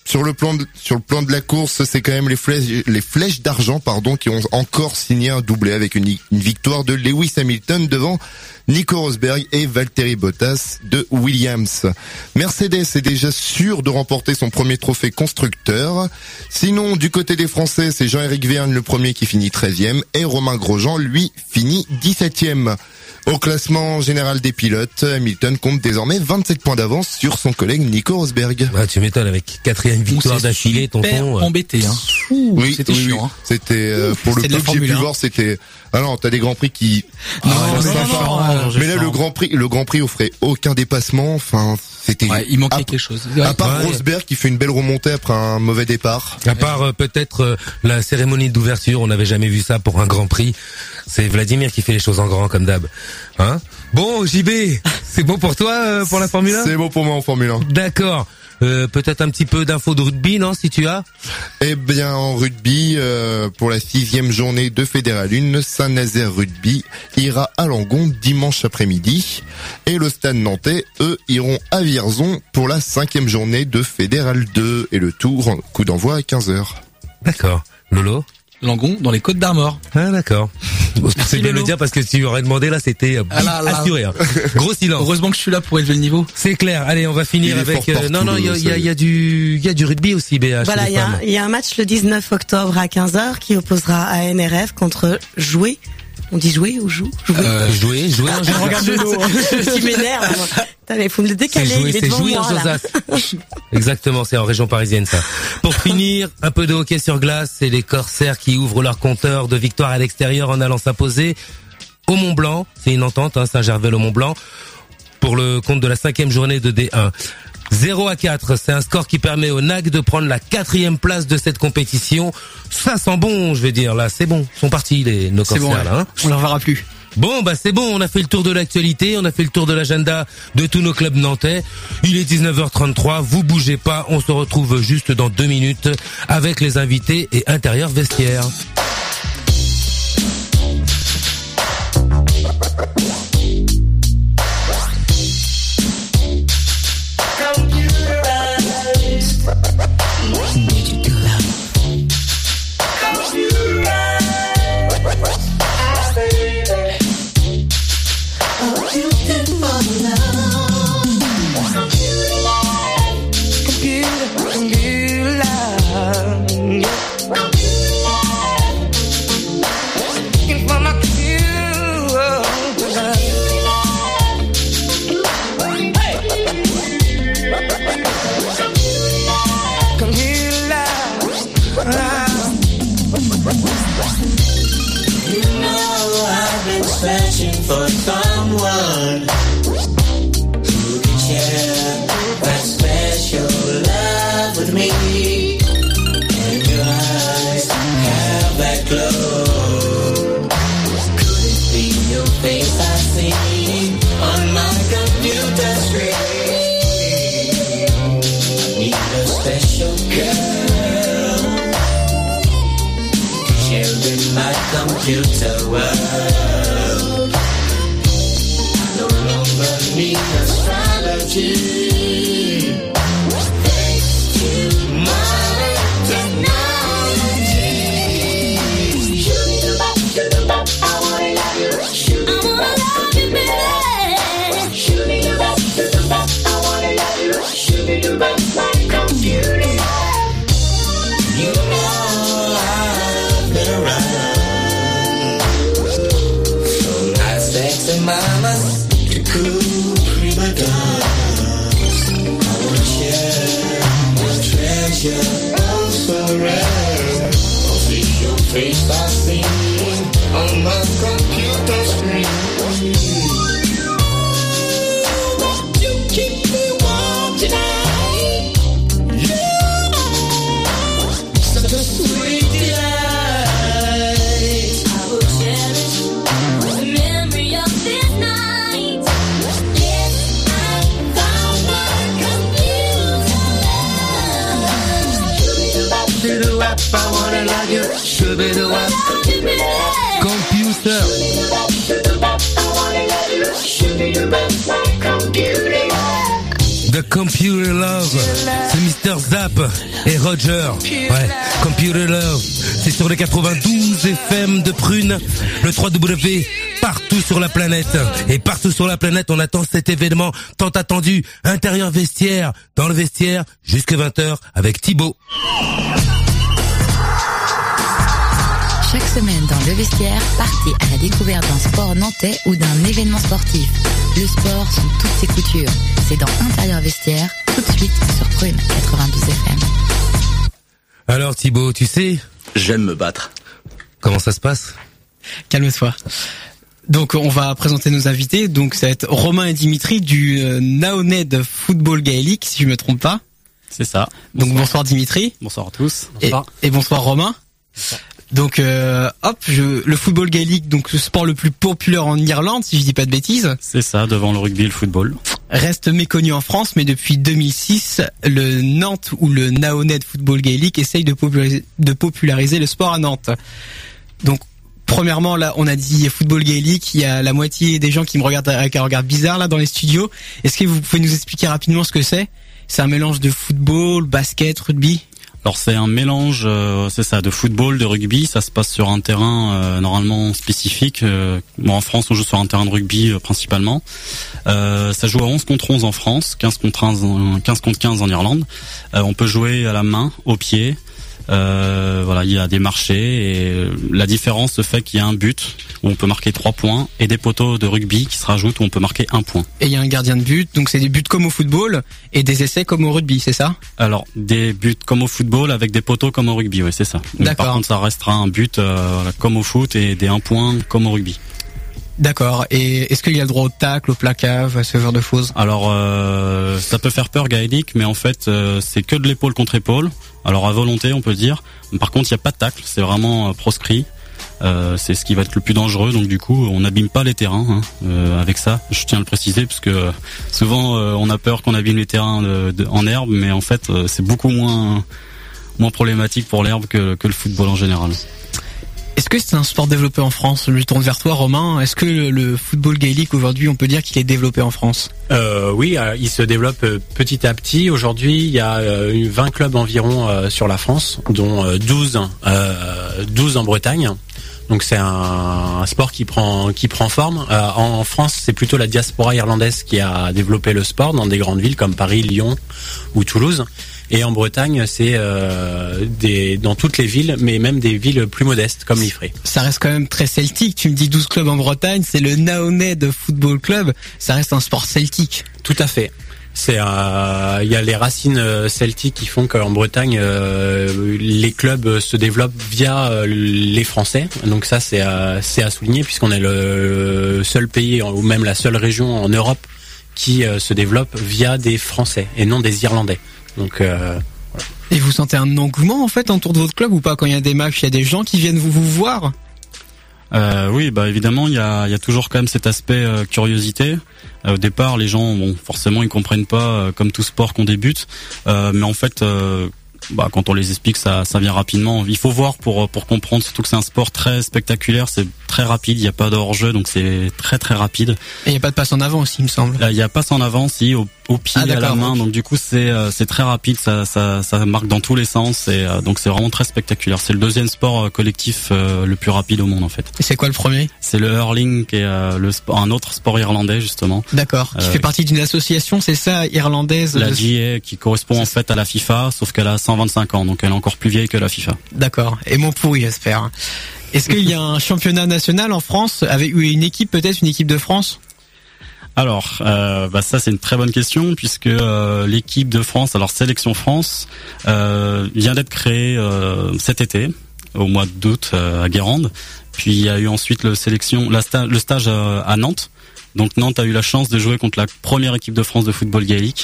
Sur le plan de, sur le plan de la course, c'est quand même les flèches, les flèches d'argent, pardon, qui ont encore signé un doublé avec une, une victoire de Lewis Hamilton devant Nico Rosberg et Valtteri Bottas de Williams. Mercedes est déjà sûr de remporter son premier trophée constructeur. Sinon, du côté des Français, c'est Jean-Éric Vergne le premier qui finit treizième et Romain Grosjean, lui, finit dix-septième. Au classement général des pilotes, Hamilton compte désormais vingt-sept points d'avance sur son collègue Nico Rosberg. Ah, tu m'étonnes, avec quatrième victoire d'affilée, tonton. Embêté, hein. Ouh, oui, c'était oui, chiant. oui. Hein. C'était euh, pour le peu que j'ai pu voir, c'était. Ah non, t'as des grands prix qui. Non, ah, non, non, non, mais là, le Grand Prix, le Grand Prix offrait aucun dépassement. Enfin, c'était. Ouais, il manquait à, quelque chose. Ouais. À part ouais. Rosberg qui fait une belle remontée après un mauvais départ. À part euh, peut-être euh, la cérémonie d'ouverture, on n'avait jamais vu ça pour un Grand Prix. C'est Vladimir qui fait les choses en grand comme d'hab. Hein? Bon, J B, c'est bon pour toi euh, pour la Formule un? C'est bon pour moi en Formule un. D'accord. Euh, peut-être un petit peu d'infos de rugby, non, si tu as? Eh bien, en rugby, euh, pour la sixième journée de Fédéral un, Saint-Nazaire Rugby ira à Langon dimanche après-midi. Et le Stade Nantais, eux, iront à Vierzon pour la cinquième journée de Fédéral deux. Et le tour, coup d'envoi à quinze heures. D'accord. Lolo? Langon, dans les Côtes d'Armor. Ah, d'accord. C'est bien de le dire parce que si tu aurais demandé là, c'était euh, ah là, là. assuré. Hein. Gros silence. Heureusement que je suis là pour élever le niveau. C'est clair. Allez, on va finir il avec. Euh, non, non, il y a, y, a, y a du, il y a du rugby aussi, B H. Voilà, il y a, y a un match le dix-neuf octobre à quinze heures qui opposera A N R F contre Jouer. On dit jouer ou joue? Jouer. Euh, jouer, jouer en Josas. Regarde le dos. Je m'énerve. Putain, il faut me le décaler. C'est jouer, il est c'est devant jouer moi, en là. Josas. Exactement, c'est en région parisienne, ça. Pour finir, un peu de hockey sur glace, c'est les Corsaires qui ouvrent leur compteur de victoire à l'extérieur en allant s'imposer au Mont-Blanc. C'est une entente, hein, Saint-Gervais au Mont-Blanc, pour le compte de la cinquième journée de D un. zéro à quatre, c'est un score qui permet au N A C de prendre la quatrième place de cette compétition. Ça sent bon, je vais dire, là, c'est bon. Ils sont partis, les, nos Corsaires, bon, là, hein. On leur verra plus. Bon, bah c'est bon, on a fait le tour de l'actualité, on a fait le tour de l'agenda de tous nos clubs nantais. Il est dix-neuf heures trente-trois, vous bougez pas, on se retrouve juste dans deux minutes avec les invités et intérieur vestiaire. Searching for someone who can share that special love with me. And your eyes have that glow. Could it be your face I see on my computer screen? I need a special girl to share in my computer world. Need astrology. Thanks to modern technology. Shoot-a-bop, shoot-a-bop, I wanna love you. Shoot-a-bop, love you, baby. Shoot-a-bop, shoot-a-bop, I wanna love you. Shoot-a-bop, my computer. You know I've been around. From nice sexy mamas to cool. Oh, so rare. Only your face I see on my computer screen. Won't you keep me warm tonight? Yeah, such a sweet delight. I will cherish the memory of this night. Yes, I found my computer. Shoo-be-doo-wap, I wanna love you. Shoo-be-doo-wap, computer. Shoo-be-doo-wap, I wanna love you. Shoo-be-doo-wap, my computer. De le Computer Love. C'est mister Zap et Roger. Ouais, Computer Love. C'est sur les quatre-vingt-douze F M de Prune, le trois W, partout sur la planète. Et partout sur la planète, on attend cet événement tant attendu. Intérieur vestiaire, dans le vestiaire, jusqu'à vingt heures avec Thibaut. Chaque semaine dans le vestiaire, partez à la découverte d'un sport nantais ou d'un événement sportif. Le sport sous toutes ses coutures. C'est dans Intérieur vestiaire, tout de suite sur Prune quatre-vingt-douze F M. Alors Thibaut, tu sais, j'aime me battre. Comment ça se passe? Calme-toi. Donc on va présenter nos invités. Donc ça va être Romain et Dimitri du euh, Naoned Football Gaélique, si je me trompe pas. C'est ça. Donc bonsoir, bonsoir Dimitri. Bonsoir à tous. Bonsoir. Et, et bonsoir Romain. Bonsoir. Donc euh, hop, je, le football gaélique, donc le sport le plus populaire en Irlande, si je dis pas de bêtises. C'est ça, devant le rugby et le football. Reste méconnu en France, mais depuis deux mille six, le Nantes ou le Naoned Football Gaélique essaye de populariser, de populariser le sport à Nantes. Donc premièrement, là, on a dit football gaélique, il y a la moitié des gens qui me regardent avec un regard bizarre là dans les studios. Est-ce que vous pouvez nous expliquer rapidement ce que c'est? C'est un mélange de football, basket, rugby? Alors c'est un mélange, euh, c'est ça, de football, de rugby. Ça se passe sur un terrain euh, normalement spécifique. Euh, bon, en France, on joue sur un terrain de rugby euh, principalement. Euh, ça joue à onze contre onze en France, quinze contre quinze en Irlande. Euh, on peut jouer à la main, au pied. Euh, voilà, il y a des marchés et la différence se fait qu'il y a un but où on peut marquer trois points et des poteaux de rugby qui se rajoutent où on peut marquer un point. Et il y a un gardien de but, donc c'est des buts comme au football et des essais comme au rugby, c'est ça? Alors des buts comme au football avec des poteaux comme au rugby, oui, c'est ça. D'accord. Par contre, ça restera un but euh, comme au foot et des un point comme au rugby. D'accord. Et est-ce qu'il y a le droit au tacle, au placave, ce genre de choses? Alors, euh, ça peut faire peur gaélique, mais en fait, euh, c'est que de l'épaule contre épaule. Alors à volonté, on peut dire. Par contre, il n'y a pas de tacle. C'est vraiment euh, proscrit. Euh, c'est ce qui va être le plus dangereux. Donc du coup, on n'abîme pas les terrains hein, euh, avec ça. Je tiens à le préciser parce que souvent, euh, on a peur qu'on abîme les terrains de, de, en herbe, mais en fait, euh, c'est beaucoup moins moins problématique pour l'herbe que, que le football en général. Est-ce que c'est un sport développé en France? Je tourne vers toi, Romain. Est-ce que le, le football gaélique aujourd'hui, on peut dire qu'il est développé en France? euh, Oui, euh, il se développe euh, petit à petit. Aujourd'hui, il y a euh, vingt clubs environ euh, sur la France, dont euh, douze, euh, douze en Bretagne. Donc c'est un, un sport qui prend qui prend forme. Euh, en France, c'est plutôt la diaspora irlandaise qui a développé le sport dans des grandes villes comme Paris, Lyon ou Toulouse. Et en Bretagne, c'est euh, des dans toutes les villes, mais même des villes plus modestes comme Liffré. Ça reste quand même très celtique. Tu me dis douze clubs en Bretagne, c'est le Naoned Football Club. Ça reste un sport celtique. Tout à fait. C'est il euh, y a les racines celtiques qui font qu'en Bretagne euh, les clubs se développent via euh, les Français. Donc ça c'est à, c'est à souligner puisqu'on est le seul pays ou même la seule région en Europe qui euh, se développe via des Français et non des Irlandais. Donc euh, voilà. Et vous sentez un engouement en fait autour de votre club ou pas? Quand il y a des matchs, il y a des gens qui viennent vous, vous voir? Euh, oui, bah évidemment, il y a, il y a toujours quand même cet aspect euh, curiosité. Euh, au départ, les gens, bon, forcément, ils comprennent pas euh, comme tout sport qu'on débute, euh, mais en fait, euh, bah quand on les explique, ça, ça vient rapidement. Il faut voir pour pour comprendre, surtout que c'est un sport très spectaculaire, c'est très rapide. Il y a pas de hors-jeu, donc c'est très très rapide. Et il y a pas de passe en avant aussi, il me semble. Il y a passe en avant, si au, au pied, ah, à la main. Donc du coup, c'est c'est très rapide, ça ça ça marque dans tous les sens. Et euh, donc c'est vraiment très spectaculaire. C'est le deuxième sport euh, collectif euh, le plus rapide au monde en fait. Et c'est quoi le premier? C'est le hurling, qui est euh, le sport, un autre sport irlandais justement. D'accord. Qui euh, fait partie d'une association, c'est ça, irlandaise. La G A, qui correspond en fait à la FIFA, sauf qu'elle a cent vingt-cinq ans, donc elle est encore plus vieille que la FIFA. D'accord. Et mon pourri, j'espère. Est-ce qu'il y a un championnat national en France avec une équipe, peut-être une équipe de France? Alors, euh, bah ça c'est une très bonne question puisque euh, l'équipe de France, alors Sélection France, euh, vient d'être créée euh, cet été au mois d'août euh, à Guérande. Puis il y a eu ensuite le sélection, la sta- le stage euh, à Nantes. Donc Nantes a eu la chance de jouer contre la première équipe de France de football gaélique.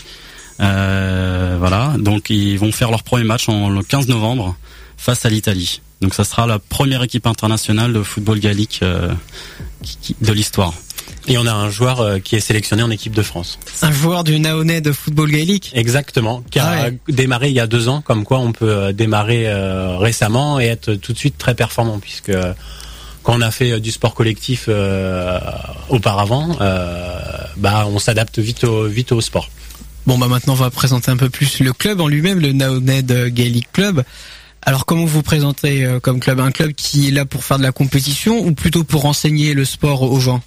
Euh, voilà, donc ils vont faire leur premier match en, le quinze novembre face à l'Italie. Donc ça sera la première équipe internationale de football gaélique euh, qui, qui, de l'histoire. Et on a un joueur euh, qui est sélectionné en équipe de France. Un joueur du Naoned de football gaélique? Exactement, qui a ah ouais. démarré il y a deux ans, comme quoi on peut euh, démarrer euh, récemment et être tout de suite très performant, puisque euh, quand on a fait euh, du sport collectif euh, auparavant, euh, bah on s'adapte vite au, vite au sport. Bon bah maintenant on va présenter un peu plus le club en lui-même, le Naoned Gaelic Club. Alors comment vous vous présentez euh, comme club? Un club qui est là pour faire de la compétition ou plutôt pour enseigner le sport aux gens?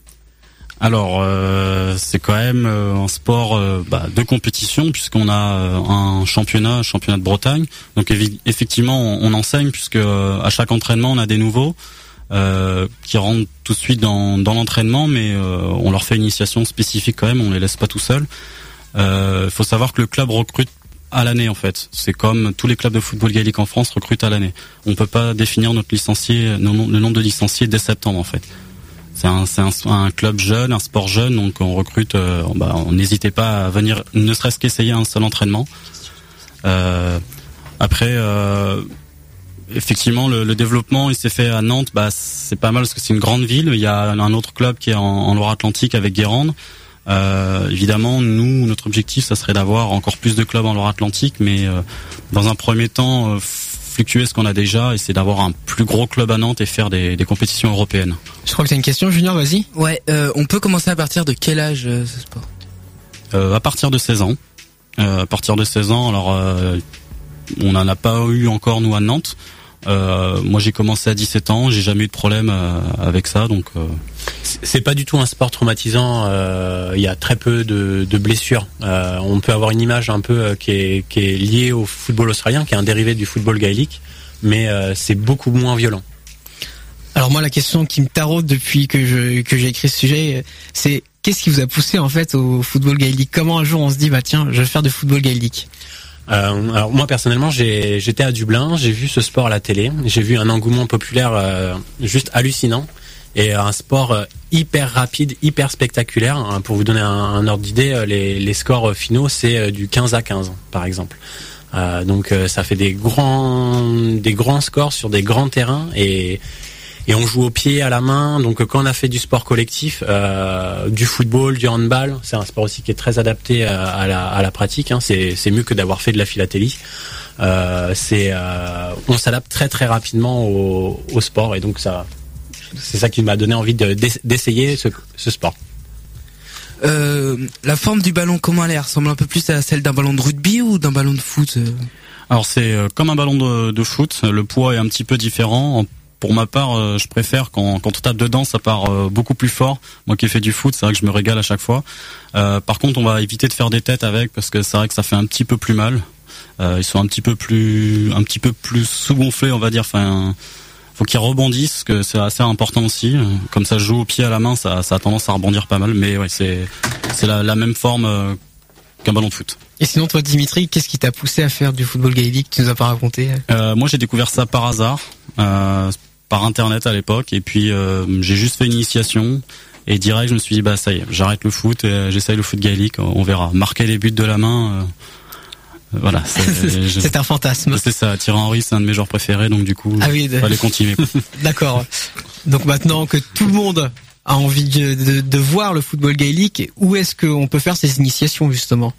Alors euh, c'est quand même euh, un sport euh, bah, de compétition puisqu'on a euh, un championnat, un championnat de Bretagne. Donc évi- effectivement on, on enseigne puisque euh, à chaque entraînement on a des nouveaux euh, qui rentrent tout de suite dans, dans l'entraînement, mais euh, on leur fait une initiation spécifique quand même, on les laisse pas tout seuls. Il euh, faut savoir que le club recrute à l'année en fait. C'est comme tous les clubs de football gaélique en France recrutent à l'année. On peut pas définir notre licencié, le nombre de licenciés dès septembre en fait. C'est un, c'est un, un club jeune, un sport jeune, donc on recrute. Euh, bah, on n'hésitait pas à venir, ne serait-ce qu'essayer un seul entraînement. Euh, après, euh, effectivement, le, le développement, il s'est fait à Nantes. Bah, c'est pas mal parce que c'est une grande ville. Il y a un autre club qui est en, en Loire-Atlantique avec Guérande. Euh, évidemment, nous, notre objectif, ça serait d'avoir encore plus de clubs en Loire-Atlantique, mais euh, dans un premier temps, euh, fluctuer ce qu'on a déjà, et c'est d'avoir un plus gros club à Nantes et faire des, des compétitions européennes. Je crois que t'as une question, Junior, vas-y. Ouais, euh, on peut commencer à partir de quel âge euh, ce sport? euh, À partir de seize ans. Euh, à partir de seize ans, alors euh, on n'en a pas eu encore nous à Nantes. Euh, moi j'ai commencé à dix-sept ans, j'ai jamais eu de problème euh, avec ça, donc. Euh... C'est pas du tout un sport traumatisant. Euh, il y a très peu de, de blessures. Euh, on peut avoir une image un peu euh, qui est, qui est liée au football australien, qui est un dérivé du football gaélique, mais euh, c'est beaucoup moins violent. Alors moi, la question qui me taraude depuis que je que j'ai écrit ce sujet, c'est qu'est-ce qui vous a poussé en fait au football gaélique? Comment un jour on se dit bah tiens, je vais faire du football gaélique? Euh, alors moi personnellement, j'ai, j'étais à Dublin, j'ai vu ce sport à la télé, j'ai vu un engouement populaire euh, juste hallucinant. Et un sport hyper rapide, hyper spectaculaire. Pour vous donner un, un ordre d'idée, les, les scores finaux, c'est du quinze à quinze, par exemple. Euh, donc ça fait des grands, des grands scores sur des grands terrains, et, et on joue au pied, à la main. Donc quand on a fait du sport collectif, euh, du football, du handball, c'est un sport aussi qui est très adapté à, à, la, à la pratique. Hein. C'est, c'est mieux que d'avoir fait de la philatélie. Euh, c'est, euh, on s'adapte très très rapidement au, au sport, et donc ça... C'est ça qui m'a donné envie de, d'essayer ce, ce sport. Euh, la forme du ballon, comment elle est? Elle ressemble un peu plus à celle d'un ballon de rugby ou d'un ballon de foot? Alors c'est comme un ballon de, de foot. Le poids est un petit peu différent. Pour ma part, je préfère quand, quand on tape dedans, ça part beaucoup plus fort. Moi qui ai fait du foot, c'est vrai que je me régale à chaque fois. Euh, par contre, on va éviter de faire des têtes avec, parce que c'est vrai que ça fait un petit peu plus mal. Euh, ils sont un petit peu plus, un petit peu plus sous-gonflés, on va dire. Enfin. Faut qu'ils rebondissent, que c'est assez important aussi. Comme ça, je joue au pied à la main, ça, ça a tendance à rebondir pas mal. Mais ouais, c'est, c'est la, la même forme euh, qu'un ballon de foot. Et sinon, toi, Dimitri, qu'est-ce qui t'a poussé à faire du football gaélique? Tu nous as pas raconté. Euh, moi, j'ai découvert ça par hasard, euh, par internet à l'époque, et puis euh, j'ai juste fait une initiation. Et direct, je me suis dit, bah ça y est, j'arrête le foot et j'essaye le foot gaélique. On verra. Marquer les buts de la main. Euh, Voilà, c'est, je, c'est un fantasme. C'est ça, Thierry Henry, c'est un de mes joueurs préférés, donc du coup, ah oui, de... fallait continuer. D'accord. Donc maintenant que tout le monde a envie de, de, de voir le football gaélique, où est-ce qu'on peut faire ces initiations justement?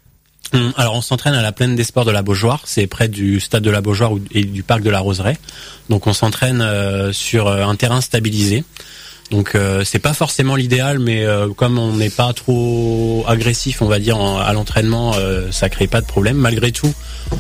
Alors on s'entraîne à la Plaine des Sports de la Beaujoire, c'est près du stade de la Beaujoire et du parc de la Roseraie. Donc on s'entraîne euh, sur un terrain stabilisé. Donc euh, c'est pas forcément l'idéal, mais euh, comme on n'est pas trop agressif, on va dire, en, à l'entraînement, euh, ça crée pas de problème. Malgré tout,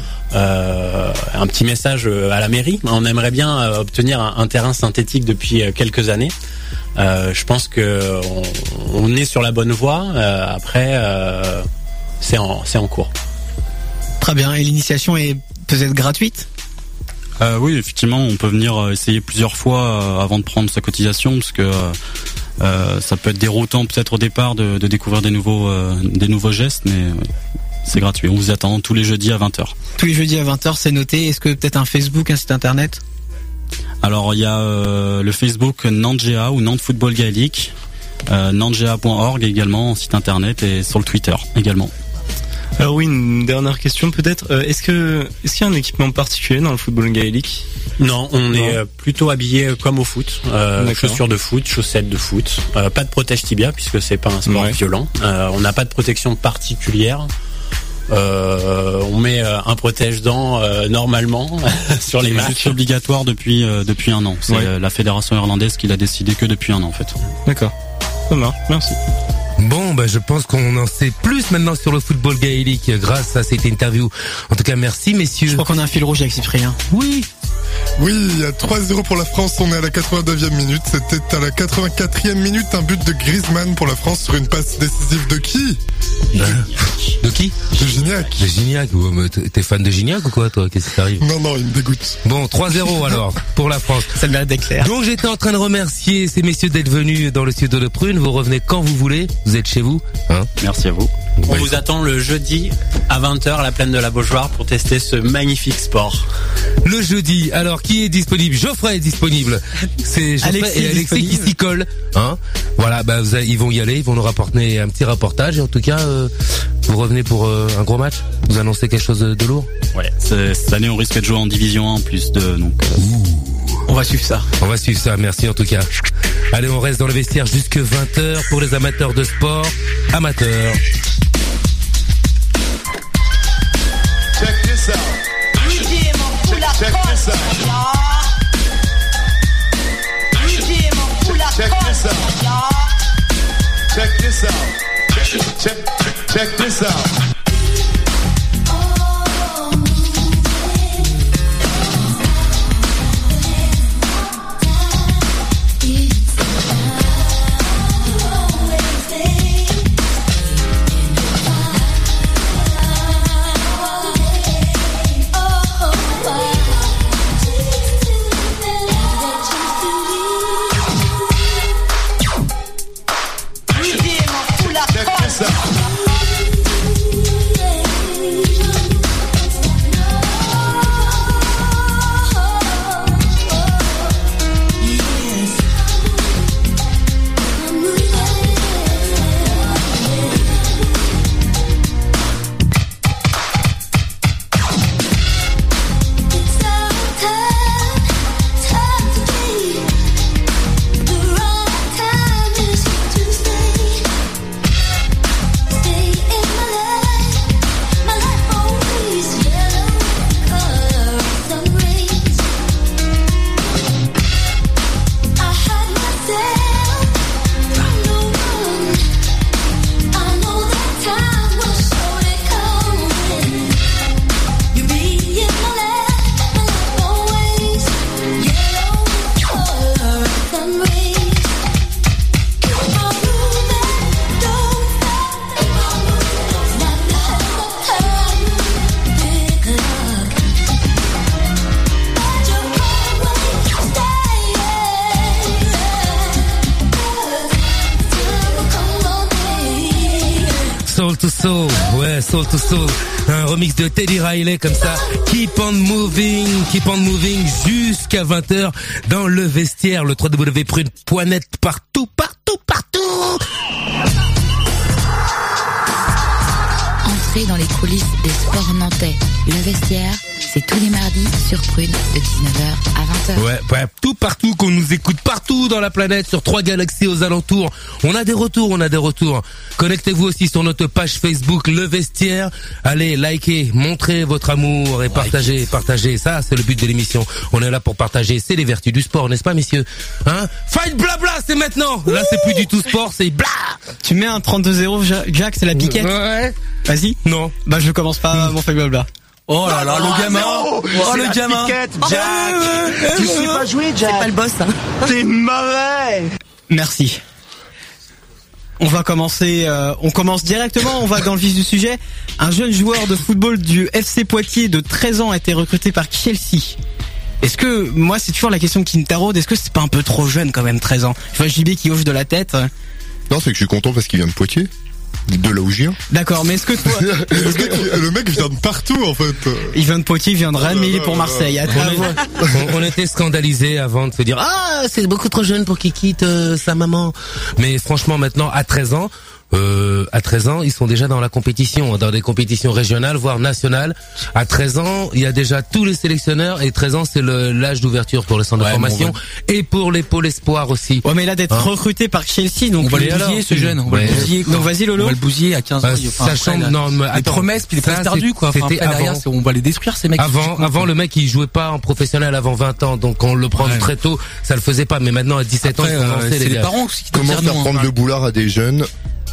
euh, un petit message à la mairie. On aimerait bien euh, obtenir un, un terrain synthétique depuis euh, quelques années. Euh, je pense que on, on est sur la bonne voie. Euh, après, euh, c'est en c'est en cours. Très bien. Et l'initiation est peut-être gratuite? Euh, oui, effectivement, on peut venir essayer plusieurs fois euh, avant de prendre sa cotisation, parce que euh, ça peut être déroutant peut-être au départ de, de découvrir des nouveaux euh, des nouveaux gestes, mais euh, c'est gratuit. On vous attend tous les jeudis à vingt heures. Tous les jeudis à vingt heures, c'est noté. Est-ce que peut-être un Facebook, un site internet? Alors il y a euh, le Facebook Nantes G A ou Nantes Football Gaélique, euh, nantes G A point org également, site internet, et sur le Twitter également. Alors oui, une dernière question peut-être. Euh, est-ce que est-ce qu'il y a un équipement particulier dans le football gaélique? Non, on non. est plutôt habillé comme au foot. Euh, chaussures de foot, chaussettes de foot. Euh, pas de protège tibia puisque c'est pas un sport ouais. violent. Euh, on n'a pas de protection particulière. Euh, on met euh, un protège-dents euh, normalement sur les matchs. C'est obligatoire depuis euh, depuis un an. C'est ouais. la fédération irlandaise qui l'a décidé que depuis un an en fait. D'accord. Ça marche. Merci. Bon, bah, je pense qu'on en sait plus maintenant sur le football gaélique grâce à cette interview. En tout cas, merci, messieurs. Je crois qu'on a un fil rouge avec Cyprien. Oui. Oui, il y a trois zéro pour la France, on est à la quatre-vingt-neuvième minute, c'était à la quatre-vingt-quatrième minute, un but de Griezmann pour la France sur une passe décisive de qui? De qui? De Gignac. De Gignac, ouais, mais t'es fan de Gignac ou quoi, toi? Qu'est-ce qui t'arrive? Non, non, il me dégoûte. Bon, trois zéro alors, pour la France. Ça le mérite d'être clair. Donc j'étais en train de remercier ces messieurs d'être venus dans le studio de Prune, vous revenez quand vous voulez, vous êtes chez vous, hein? Merci à vous. On vous attend le jeudi à vingt heures à la plaine de la Beaujoire pour tester ce magnifique sport. Le jeudi, alors qui est disponible? Geoffrey est disponible. C'est Geoffrey Alexis et Alexis qui s'y collent. Hein, voilà, bah vous allez, ils vont y aller, ils vont nous rapporter un petit reportage. Et en tout cas, euh, vous revenez pour euh, un gros match. Vous annoncez quelque chose de, de lourd? Ouais, cette année on risque de jouer en division un en plus de donc. Euh... On va suivre ça. On va suivre ça. Merci en tout cas. Allez, on reste dans le vestiaire jusque vingt heures pour les amateurs de sport. Amateurs. Check this out. Check this out. Check this out. Check this out. Check, check, check this out. Soul to Soul, ouais, Soul to Soul, un remix de Teddy Riley comme ça, keep on moving, keep on moving jusqu'à vingt heures dans le vestiaire, le w w w point prune point net, partout, partout, partout. Entrez dans les coulisses des sports nantais, le vestiaire, c'est tous les mardis sur Prune de dix-neuf heures à vingt heures. Ouais, ouais, tout partout, qu'on nous écoute partout dans la planète, sur trois galaxies aux alentours. On a des retours, on a des retours. Connectez-vous aussi sur notre page Facebook, Le Vestiaire. Allez, likez, montrez votre amour et partagez, partagez. Ça, c'est le but de l'émission. On est là pour partager. C'est les vertus du sport, n'est-ce pas, messieurs? Hein? Fight blabla, c'est maintenant! Là, c'est plus du tout sport, c'est bla! Tu mets un trente-deux zéro, Jack, c'est la piquette? Ouais. Vas-y. Non. Bah, je commence pas mon fight blabla. Oh là là, le gamin! Oh, le gamin! Piquette, Jack! Tu sais pas jouer, Jack! C'est pas le boss, hein. T'es mauvais! Merci. On va commencer, euh, on commence directement, on va dans le vif du sujet. Un jeune joueur de football du F C Poitiers de treize ans a été recruté par Chelsea. Est-ce que, moi c'est toujours la question qui me taraude, est-ce que c'est pas un peu trop jeune quand même, treize ans? Je vois J B qui hoche de la tête. Non, c'est que je suis content parce qu'il vient de Poitiers. De là où je viens. D'accord, mais est-ce que toi... le, mec, le mec vient de partout en fait. Il vient de Poitiers, il vient de Rennes, mais il est pour Marseille. on, on était scandalisés avant de se dire ah c'est beaucoup trop jeune pour qu'il quitte euh, sa maman. Mais franchement maintenant à treize ans, euh, à treize ans ils sont déjà dans la compétition, dans des compétitions régionales voire nationales. À treize ans il y a déjà tous les sélectionneurs et treize ans c'est le l'âge d'ouverture pour le centre ouais, de formation bon, ouais. et pour les pôles espoirs aussi. Ouais mais là d'être hein recruté par Chelsea donc on va le bousiller ce jeune, on va ouais. le bousiller. Donc vas-y Lolo. On va le bousiller à quinze ans. Euh, enfin, sachant après, là, non mais les promesses puis les promesses perdues quoi. Enfin, c'était après, derrière, avant. on va les détruire ces mecs. Avant avant le mec il jouait pas en professionnel avant vingt ans donc on le prend ouais. très tôt, ça le faisait pas mais maintenant à dix-sept après, ans euh, c'est les, les parents qui comment faire prendre le boulard à des jeunes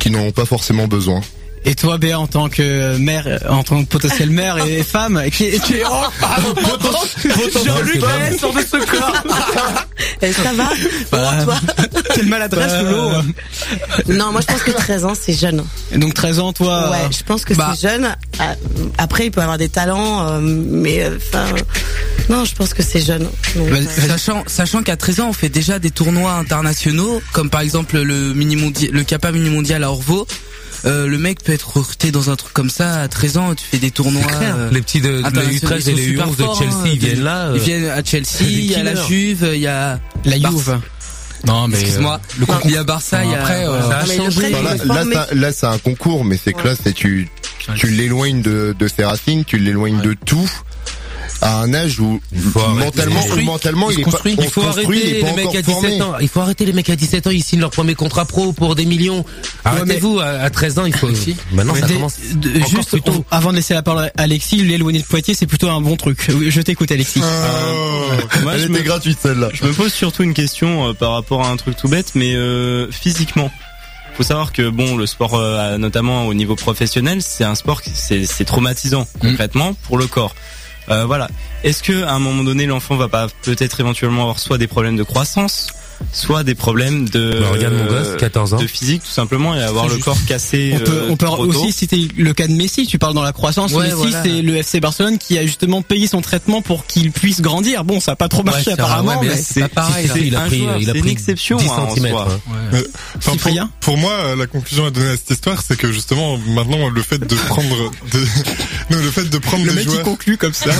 qui n'en ont pas forcément besoin. Et toi, Béa, en tant que mère, en tant que potentielle mère et femme, qui est, qui est, oh, pardon, Jean-Luc, elle sort de ce corps. Et ça va? Bah, toi? Quelle maladresse, Euh, Lolo. Non, moi je pense que treize ans c'est jeune. Et donc treize ans, toi. Ouais, je pense que bah, c'est jeune. Ah, Après, il peut avoir des talents, euh, mais enfin, non, je pense que c'est jeune. Donc, Bah, euh, Sachant, sachant qu'à treize ans, on fait déjà des tournois internationaux, comme par exemple le mini mondial, le Kappa mini mondial à Orvaux. Euh, le mec peut être recruté dans un truc comme ça à treize ans, tu fais des tournois. Euh, les petits de, de la U treize et les U onze de Chelsea, ils viennent là. Ils viennent à Chelsea, il y a la Juve, il y a la Bar- Juve. Non, mais excuse-moi, euh, le il y a Barça, il y a après, euh, ça a mais changé. le Enfin, là, là, ça- là, c'est un concours, mais c'est que là, c'est tu, tu l'éloignes de, de ses racines, tu l'éloignes de tout. À un âge où mentalement, où mentalement, il est pas, il faut on se construit, il arrêter est pas les mecs encore à dix-sept formé. ans. Il faut arrêter les mecs à dix-sept ans, ils signent leur premier contrat pro pour des millions. Arrêtez-vous, à, à treize ans, il faut, maintenant Mais ça des- commence. de- encore juste plus tôt. avant de laisser la parole à Alexis, l'éloigner de Poitiers, c'est plutôt un bon truc. Oui, je t'écoute, Alexis. Oh, Moi, elle je était me- gratuite celle-là. Je me pose surtout une question euh, par rapport à un truc tout bête, mais euh, physiquement. Faut savoir que bon, le sport, euh, notamment au niveau professionnel, c'est un sport qui c'est, c'est traumatisant concrètement pour le corps. Euh, voilà. Est-ce que à un moment donné, l'enfant va pas peut-être éventuellement avoir soit des problèmes de croissance, soit des problèmes de Bah, regarde mon gosse, quatorze ans. de physique tout simplement, et avoir C'est le juste. corps cassé. On peut, euh, on peut trop tôt. aussi citer le cas de Messi. Tu parles dans la croissance. Ouais, Messi, voilà. c'est le F C Barcelone qui a justement payé son traitement pour qu'il puisse grandir. Bon, ça a pas trop marché c'est apparemment, vrai, mais mais là, c'est pas pareil. c'est Il a un pris, joueur, il a c'est pris une exception, dix hein, en centimètres. soi. hein. Mais, enfin, pour, Cyprien pour moi, la conclusion à donner à cette histoire, c'est que justement, maintenant, le fait de prendre, de, non, le fait de prendre le des mec joueurs. il conclut comme ça.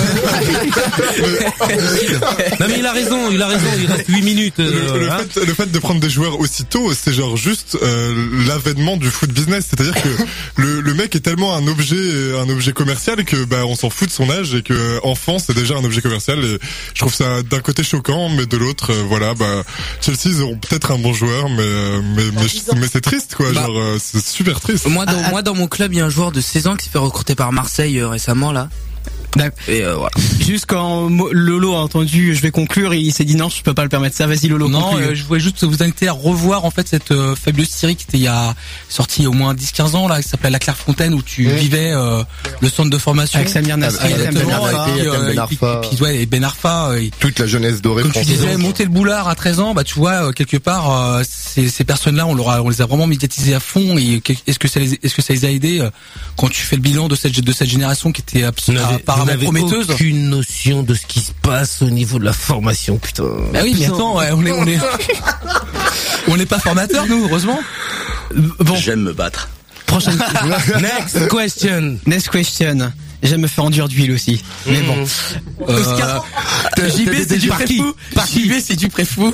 Non mais il a raison, il a raison, il reste huit minutes. Le, euh, le hein. fait, le fait de prendre des joueurs aussitôt, c'est genre juste euh, l'avènement du foot business. C'est-à-dire que le, le mec est tellement un objet, un objet commercial que bah on s'en fout de son âge et que enfant c'est déjà un objet commercial. Et je trouve ça d'un côté choquant, mais de l'autre, euh, voilà, bah Chelsea ils auront peut-être un bon joueur, mais euh, mais mais, mais c'est triste quoi. Bah, genre euh, c'est super triste. Moi, dans, moi, dans mon club, il y a un joueur de seize ans qui s'est fait recruter par Marseille euh, récemment, là. Et euh, voilà. Juste quand Mo- Lolo a entendu, je vais conclure, il s'est dit non, je peux pas le permettre. Ça, vas-y Lolo. Non, conclue. euh, je voulais juste vous inviter à revoir en fait cette euh, fabuleuse série qui était il y a sorti il y a au moins dix quinze ans là, qui s'appelait La Clairefontaine, où tu Mmh. vivais euh, le centre de formation Avec Samir Nasri, Avec Yatem Ben Ben Arfa, Arfa, et, Yatem euh, Ben et puis- Arfa. et puis, ouais, et Ben Arfa, euh, Toute la jeunesse dorée comme tu française. disais, monter le boulard à treize ans, bah tu vois euh, quelque part euh, ces, ces personnes-là, on, leur a- on les a vraiment médiatisées à fond. Et que- est-ce que ça les, est-ce que ça les a aidés euh, quand tu fais le bilan de cette de cette génération qui était Vous absolument n'avez- vous apparemment n'avez prometteuse? aucune notion de ce qui se passe au niveau de la formation, putain. Bah oui, mais Putain. attends, ouais, on est on est on n'est pas formateurs nous, heureusement. Bon, J'aime me battre. prochaine. Next question. Next question. J'aime me faire enduire d'huile aussi. Mais bon. Euh, Oscar, J B c'est du par qui préfou. J B c'est du préfou.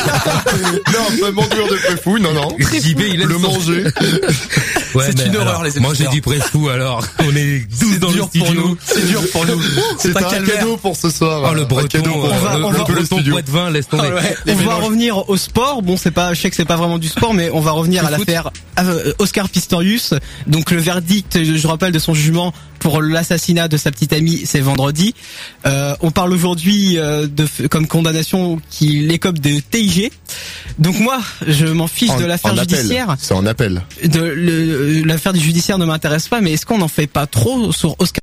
Non, pas m'enduire de préfou, non, non. J B, il aime Le son- manger. Ouais, C'est mais une horreur, alors, les moi j'ai auditeurs. dit préfou alors. On est douze dans le dur pour studio. nous. C'est dur pour nous. C'est C'est un un calvaire. cadeau pour ce soir. Oh le Un breton, cadeau pour, euh, on va- le, on le va- breton le studio. boîte de vin, laisse tomber. Ah ouais. on va revenir au sport. Bon, c'est pas, je sais que c'est pas vraiment du sport, mais on va revenir Le à foot. l'affaire euh, Oscar Pistorius. Donc le verdict, je rappelle, de son jugement pour l'assassinat de sa petite amie, c'est vendredi. Euh, on parle aujourd'hui euh, de comme condamnation qu'il écope de T I G. Donc moi, je m'en fiche En- de l'affaire en appel. judiciaire. C'est en appel. De le- l'affaire du judiciaire ne m'intéresse pas, mais est-ce qu'on n'en fait pas trop sur Oscar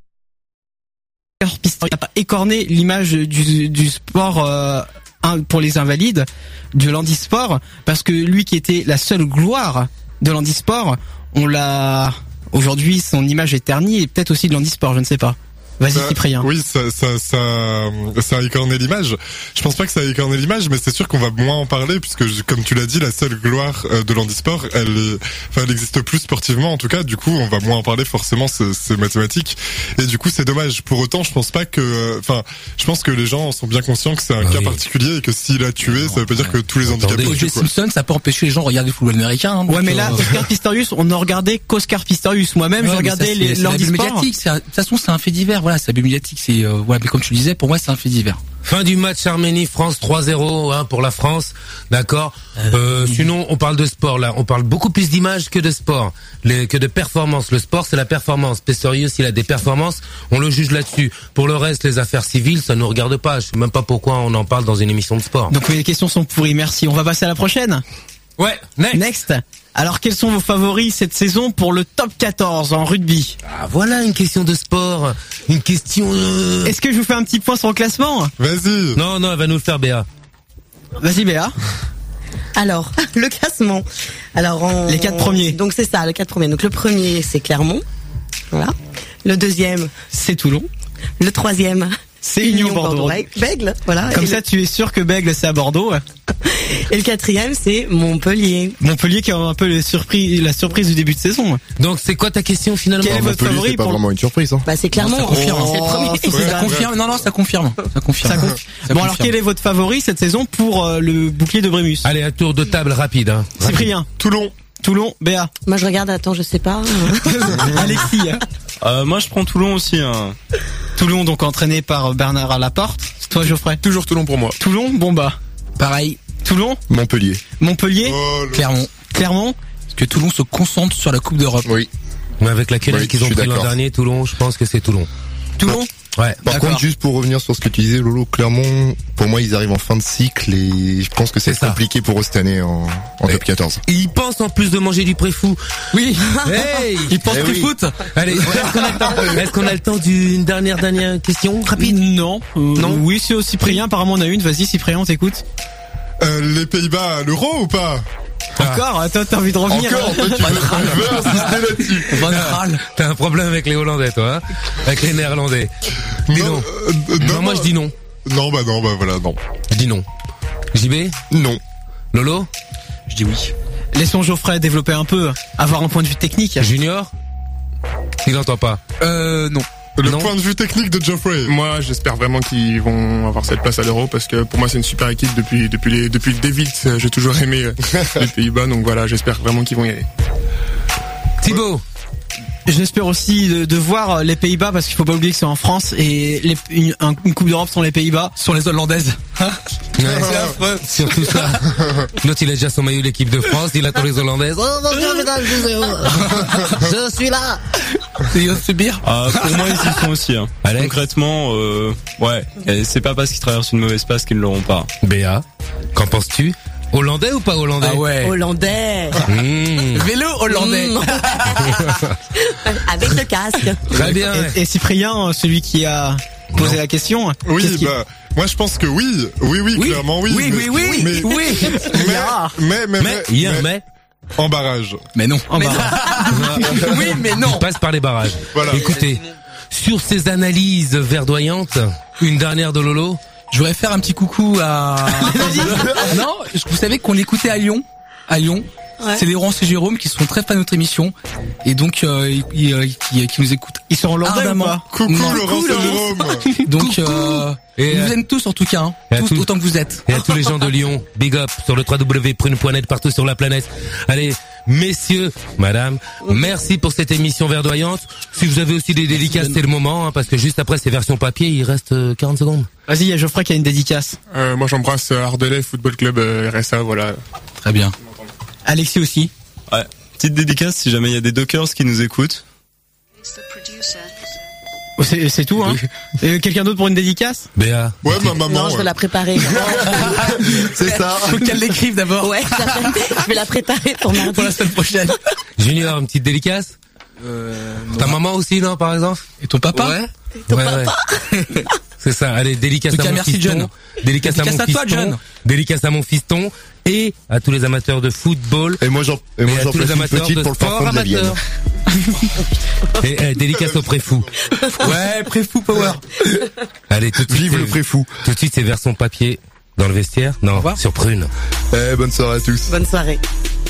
Pistorius? Il n'a pas écorné l'image du, du sport euh, un- pour les invalides, de l'handisport, parce que lui qui était la seule gloire de l'handisport, on l'a aujourd'hui, son image est ternie, et peut-être aussi de l'handisport, je ne sais pas. Vas-y Ça- Cyprien. Oui, ça, ça, ça, ça a écorné l'image. Je pense pas que ça a écorné l'image, mais c'est sûr qu'on va moins en parler puisque, je- comme tu l'as dit, la seule gloire euh, de l'handisport, elle, est, enfin, elle existe plus sportivement en tout cas. Du coup, on va moins en parler forcément, c'est c'est mathématique. Et du coup, c'est dommage. Pour autant, je pense pas que, enfin, je pense que les gens sont bien conscients que c'est un Bah cas oui. particulier et que s'il a tué, ça veut pas dire que tous les handicapés. O J tuent, quoi. Simpson, ça peut empêcher les gens de regarder le football américain. hein, donc, Ouais, mais là, euh, Oscar Pistorius, on ne regardait qu'Oscar Pistorius. Moi-même, ouais, je mais ça, regardais c'est- les c'est la bulle l'handisport. médiatique. c'est un- De toute façon, c'est un fait divers. Voilà, c'est la bulle médiatique. C'est euh, voilà, mais comme tu le disais, pour moi, c'est un fait divers. Fin du match Arménie-France trois zéro hein, pour la France, d'accord. Euh, sinon, on parle de sport là, on parle beaucoup plus d'image que de sport, les, que de performance. Le sport, c'est la performance. Pistorius, il a des performances, on le juge là-dessus. Pour le reste, les affaires civiles, ça nous regarde pas. Je sais même pas pourquoi on en parle dans une émission de sport. Donc oui, les questions sont pourries, merci. On va passer à la prochaine. Ouais, next. Next. Alors, quels sont vos favoris cette saison pour le top quatorze en rugby? Ah, voilà une question de sport. Une question de... Est-ce que je vous fais un petit point sur le classement? Vas-y. Non, non, elle va nous le faire, Béa. Vas-y, Béa. Alors, le classement. Alors, on... Les quatre premiers. Donc, c'est ça, les quatre premiers. Donc, le premier, c'est Clermont. Voilà. Le deuxième, c'est Toulon. Le troisième, c'est Union Bordeaux. Bègle, voilà. Comme et ça, le... tu es sûr que Bègle, c'est à Bordeaux. Et le quatrième, c'est Montpellier. Montpellier qui a un peu le surprise, la surprise du début de saison. Donc, c'est quoi ta question finalement? Quel est votre favori? C'est pas pour... vraiment une surprise. Hein. Bah, c'est Clermont. Ça confirme. Oh, c'est le premier. Ouais, ça confirme. Non, non, ça confirme. Ça confirme. Ça confirme. Ça bon, alors, quel est votre favori cette saison pour euh, le bouclier de Brémus? Allez, un tour de table rapide. Hein. Cyprien. Toulon. Toulon, Béa. Moi, je regarde, attends, je sais pas. Alexis. Euh, moi, je prends Toulon aussi. Hein. Toulon, donc entraîné par Bernard Laporte. C'est toi, Geoffrey? Toujours Toulon pour moi. Toulon, bon bah. Pareil. Toulon. Montpellier. Montpellier. Oh, le... Clermont. Clermont. Parce que Toulon se concentre sur la Coupe d'Europe. Oui. Mais avec la querelle Oui, qu'ils je ont suis pris l'an d'accord. dernier, Toulon, je pense que c'est Toulon. Toulon. Ouais. Par D'accord. contre, juste pour revenir sur ce que tu disais, Lolo, Clermont, pour moi, ils arrivent en fin de cycle et je pense que c'est C'est ça. compliqué pour eux cette année en, en Ouais. top quatorze. Et ils pensent en plus de manger du préfou. Oui. Hey, Il pense Eh plus oui. foot. Allez, est-ce qu'on a le temps, est-ce qu'on a le temps d'une dernière dernière question rapide? Non. Euh, Non. Oui, c'est au Cyprien. Apparemment, on a une. Vas-y, Cyprien, on t'écoute. Euh, les Pays-Bas à l'Euro ou pas? Encore? Attends, t'as envie de revenir? Encore, en fait, tu veux, tu veux insister là-dessus. Van Gaal. T'as un problème avec les Hollandais, toi, hein? Avec les Néerlandais. Dis non. Non, euh, Non, non, moi je dis non. Non, bah non, bah voilà, non. Je dis non. J B? Non. Lolo? Je dis oui. Laissons Geoffrey développer un peu, avoir un point de vue technique. Junior? Il n'entend pas. Euh, non. Le Non. point de vue technique de Geoffrey. Moi, j'espère vraiment qu'ils vont avoir cette place à l'Euro parce que pour moi, c'est une super équipe depuis depuis les depuis le David. J'ai toujours aimé euh, les Pays-Bas, donc voilà, j'espère vraiment qu'ils vont y aller. Thibaut? J'espère aussi de, de voir les Pays-Bas parce qu'il faut pas oublier que c'est en France et les, une, un- une Coupe d'Europe sont les Pays-Bas. Sur les Hollandaises. Ouais, c'est affreux. Surtout ça. L'autre, il a déjà son maillot de l'équipe de France, il attend les Hollandaises. Oh mon Dieu, mesdames, je suis où? Je suis là. C'est bien. Ah, pour moi, ils y sont aussi. Hein. Alex? Concrètement, euh, ouais. Et c'est pas parce qu'ils traversent une mauvaise passe qu'ils ne l'auront pas. Béa, qu'en penses-tu? Hollandais ou pas hollandais? Ah ouais. Hollandais. Mmh. Vélo hollandais. Mmh. Avec le casque. Très bien. Et, et Cyprien, celui qui a posé la question. qu'est-ce Oui, qu'il- bah, moi je pense que oui. Oui, oui, Oui. clairement oui. Oui, mais, oui, oui, mais, oui. Mais, Ah. mais, mais, Mais, il y a un mais. en barrage. Mais non. En bas. Oui, mais non. Il passe par les barrages. Voilà. Écoutez, sur ces analyses verdoyantes, une dernière de Lolo. Je voudrais faire un petit coucou à... non, vous savez qu'on l'écoutait à Lyon. À Lyon. Ouais. C'est les Laurence et Jérôme qui sont très fans de notre émission. Et donc, euh, ils- ils, euh, qui, qui nous écoutent. Ils sont hollandais ou ardemment. pas? Coucou Non. Laurence et Jérôme. Donc, euh, Et, ils euh, vous aiment tous en tout cas. Hein. et à Tous tous. autant que vous êtes. Et à tous les gens de Lyon, big up sur le w w w point prune point net partout sur la planète. Allez, messieurs, madame, merci pour cette émission verdoyante. Si vous avez aussi des dédicaces, c'est le moment, hein, parce que juste après ces versions papier, il reste euh, quarante secondes. Vas-y, il y a Geoffrey qui a une dédicace. Euh, moi, j'embrasse euh, Ardelais Football Club euh, R S A, voilà. Très bien. Alexis aussi. Ouais. Petite dédicace si jamais il y a des Dockers qui nous écoutent. Oh, C'est c'est tout, hein. Et quelqu'un d'autre pour une dédicace? Béa. Ouais, ma maman. Non, je vais ouais. la préparer. C'est ça. Faut qu'elle l'écrive d'abord. Ouais, je vais la préparer pour mardi. Pour la semaine prochaine. Junior, une petite dédicace? Euh, Ta maman aussi, non, par exemple? Et ton papa? Ouais. Ton Ouais, papa. ouais. C'est ça. Allez, dédicace En tout à cas, mon merci, fiston. John. Dédicace, à Dédicace mon à toi, fiston. John. Dédicace à mon fiston. Et à tous les amateurs de football. Et moi j'en, et moi Et à j'en tous les place une amateurs petite de pour le sport parfum de la Vienne. amateur. Et eh, dédicace au préfou. Ouais, préfou power. Allez, tout de suite. Vive le c'est- préfou. Tout de suite, c'est version papier dans le vestiaire. Non, sur Prune. Eh, bonne soirée à tous. Bonne soirée.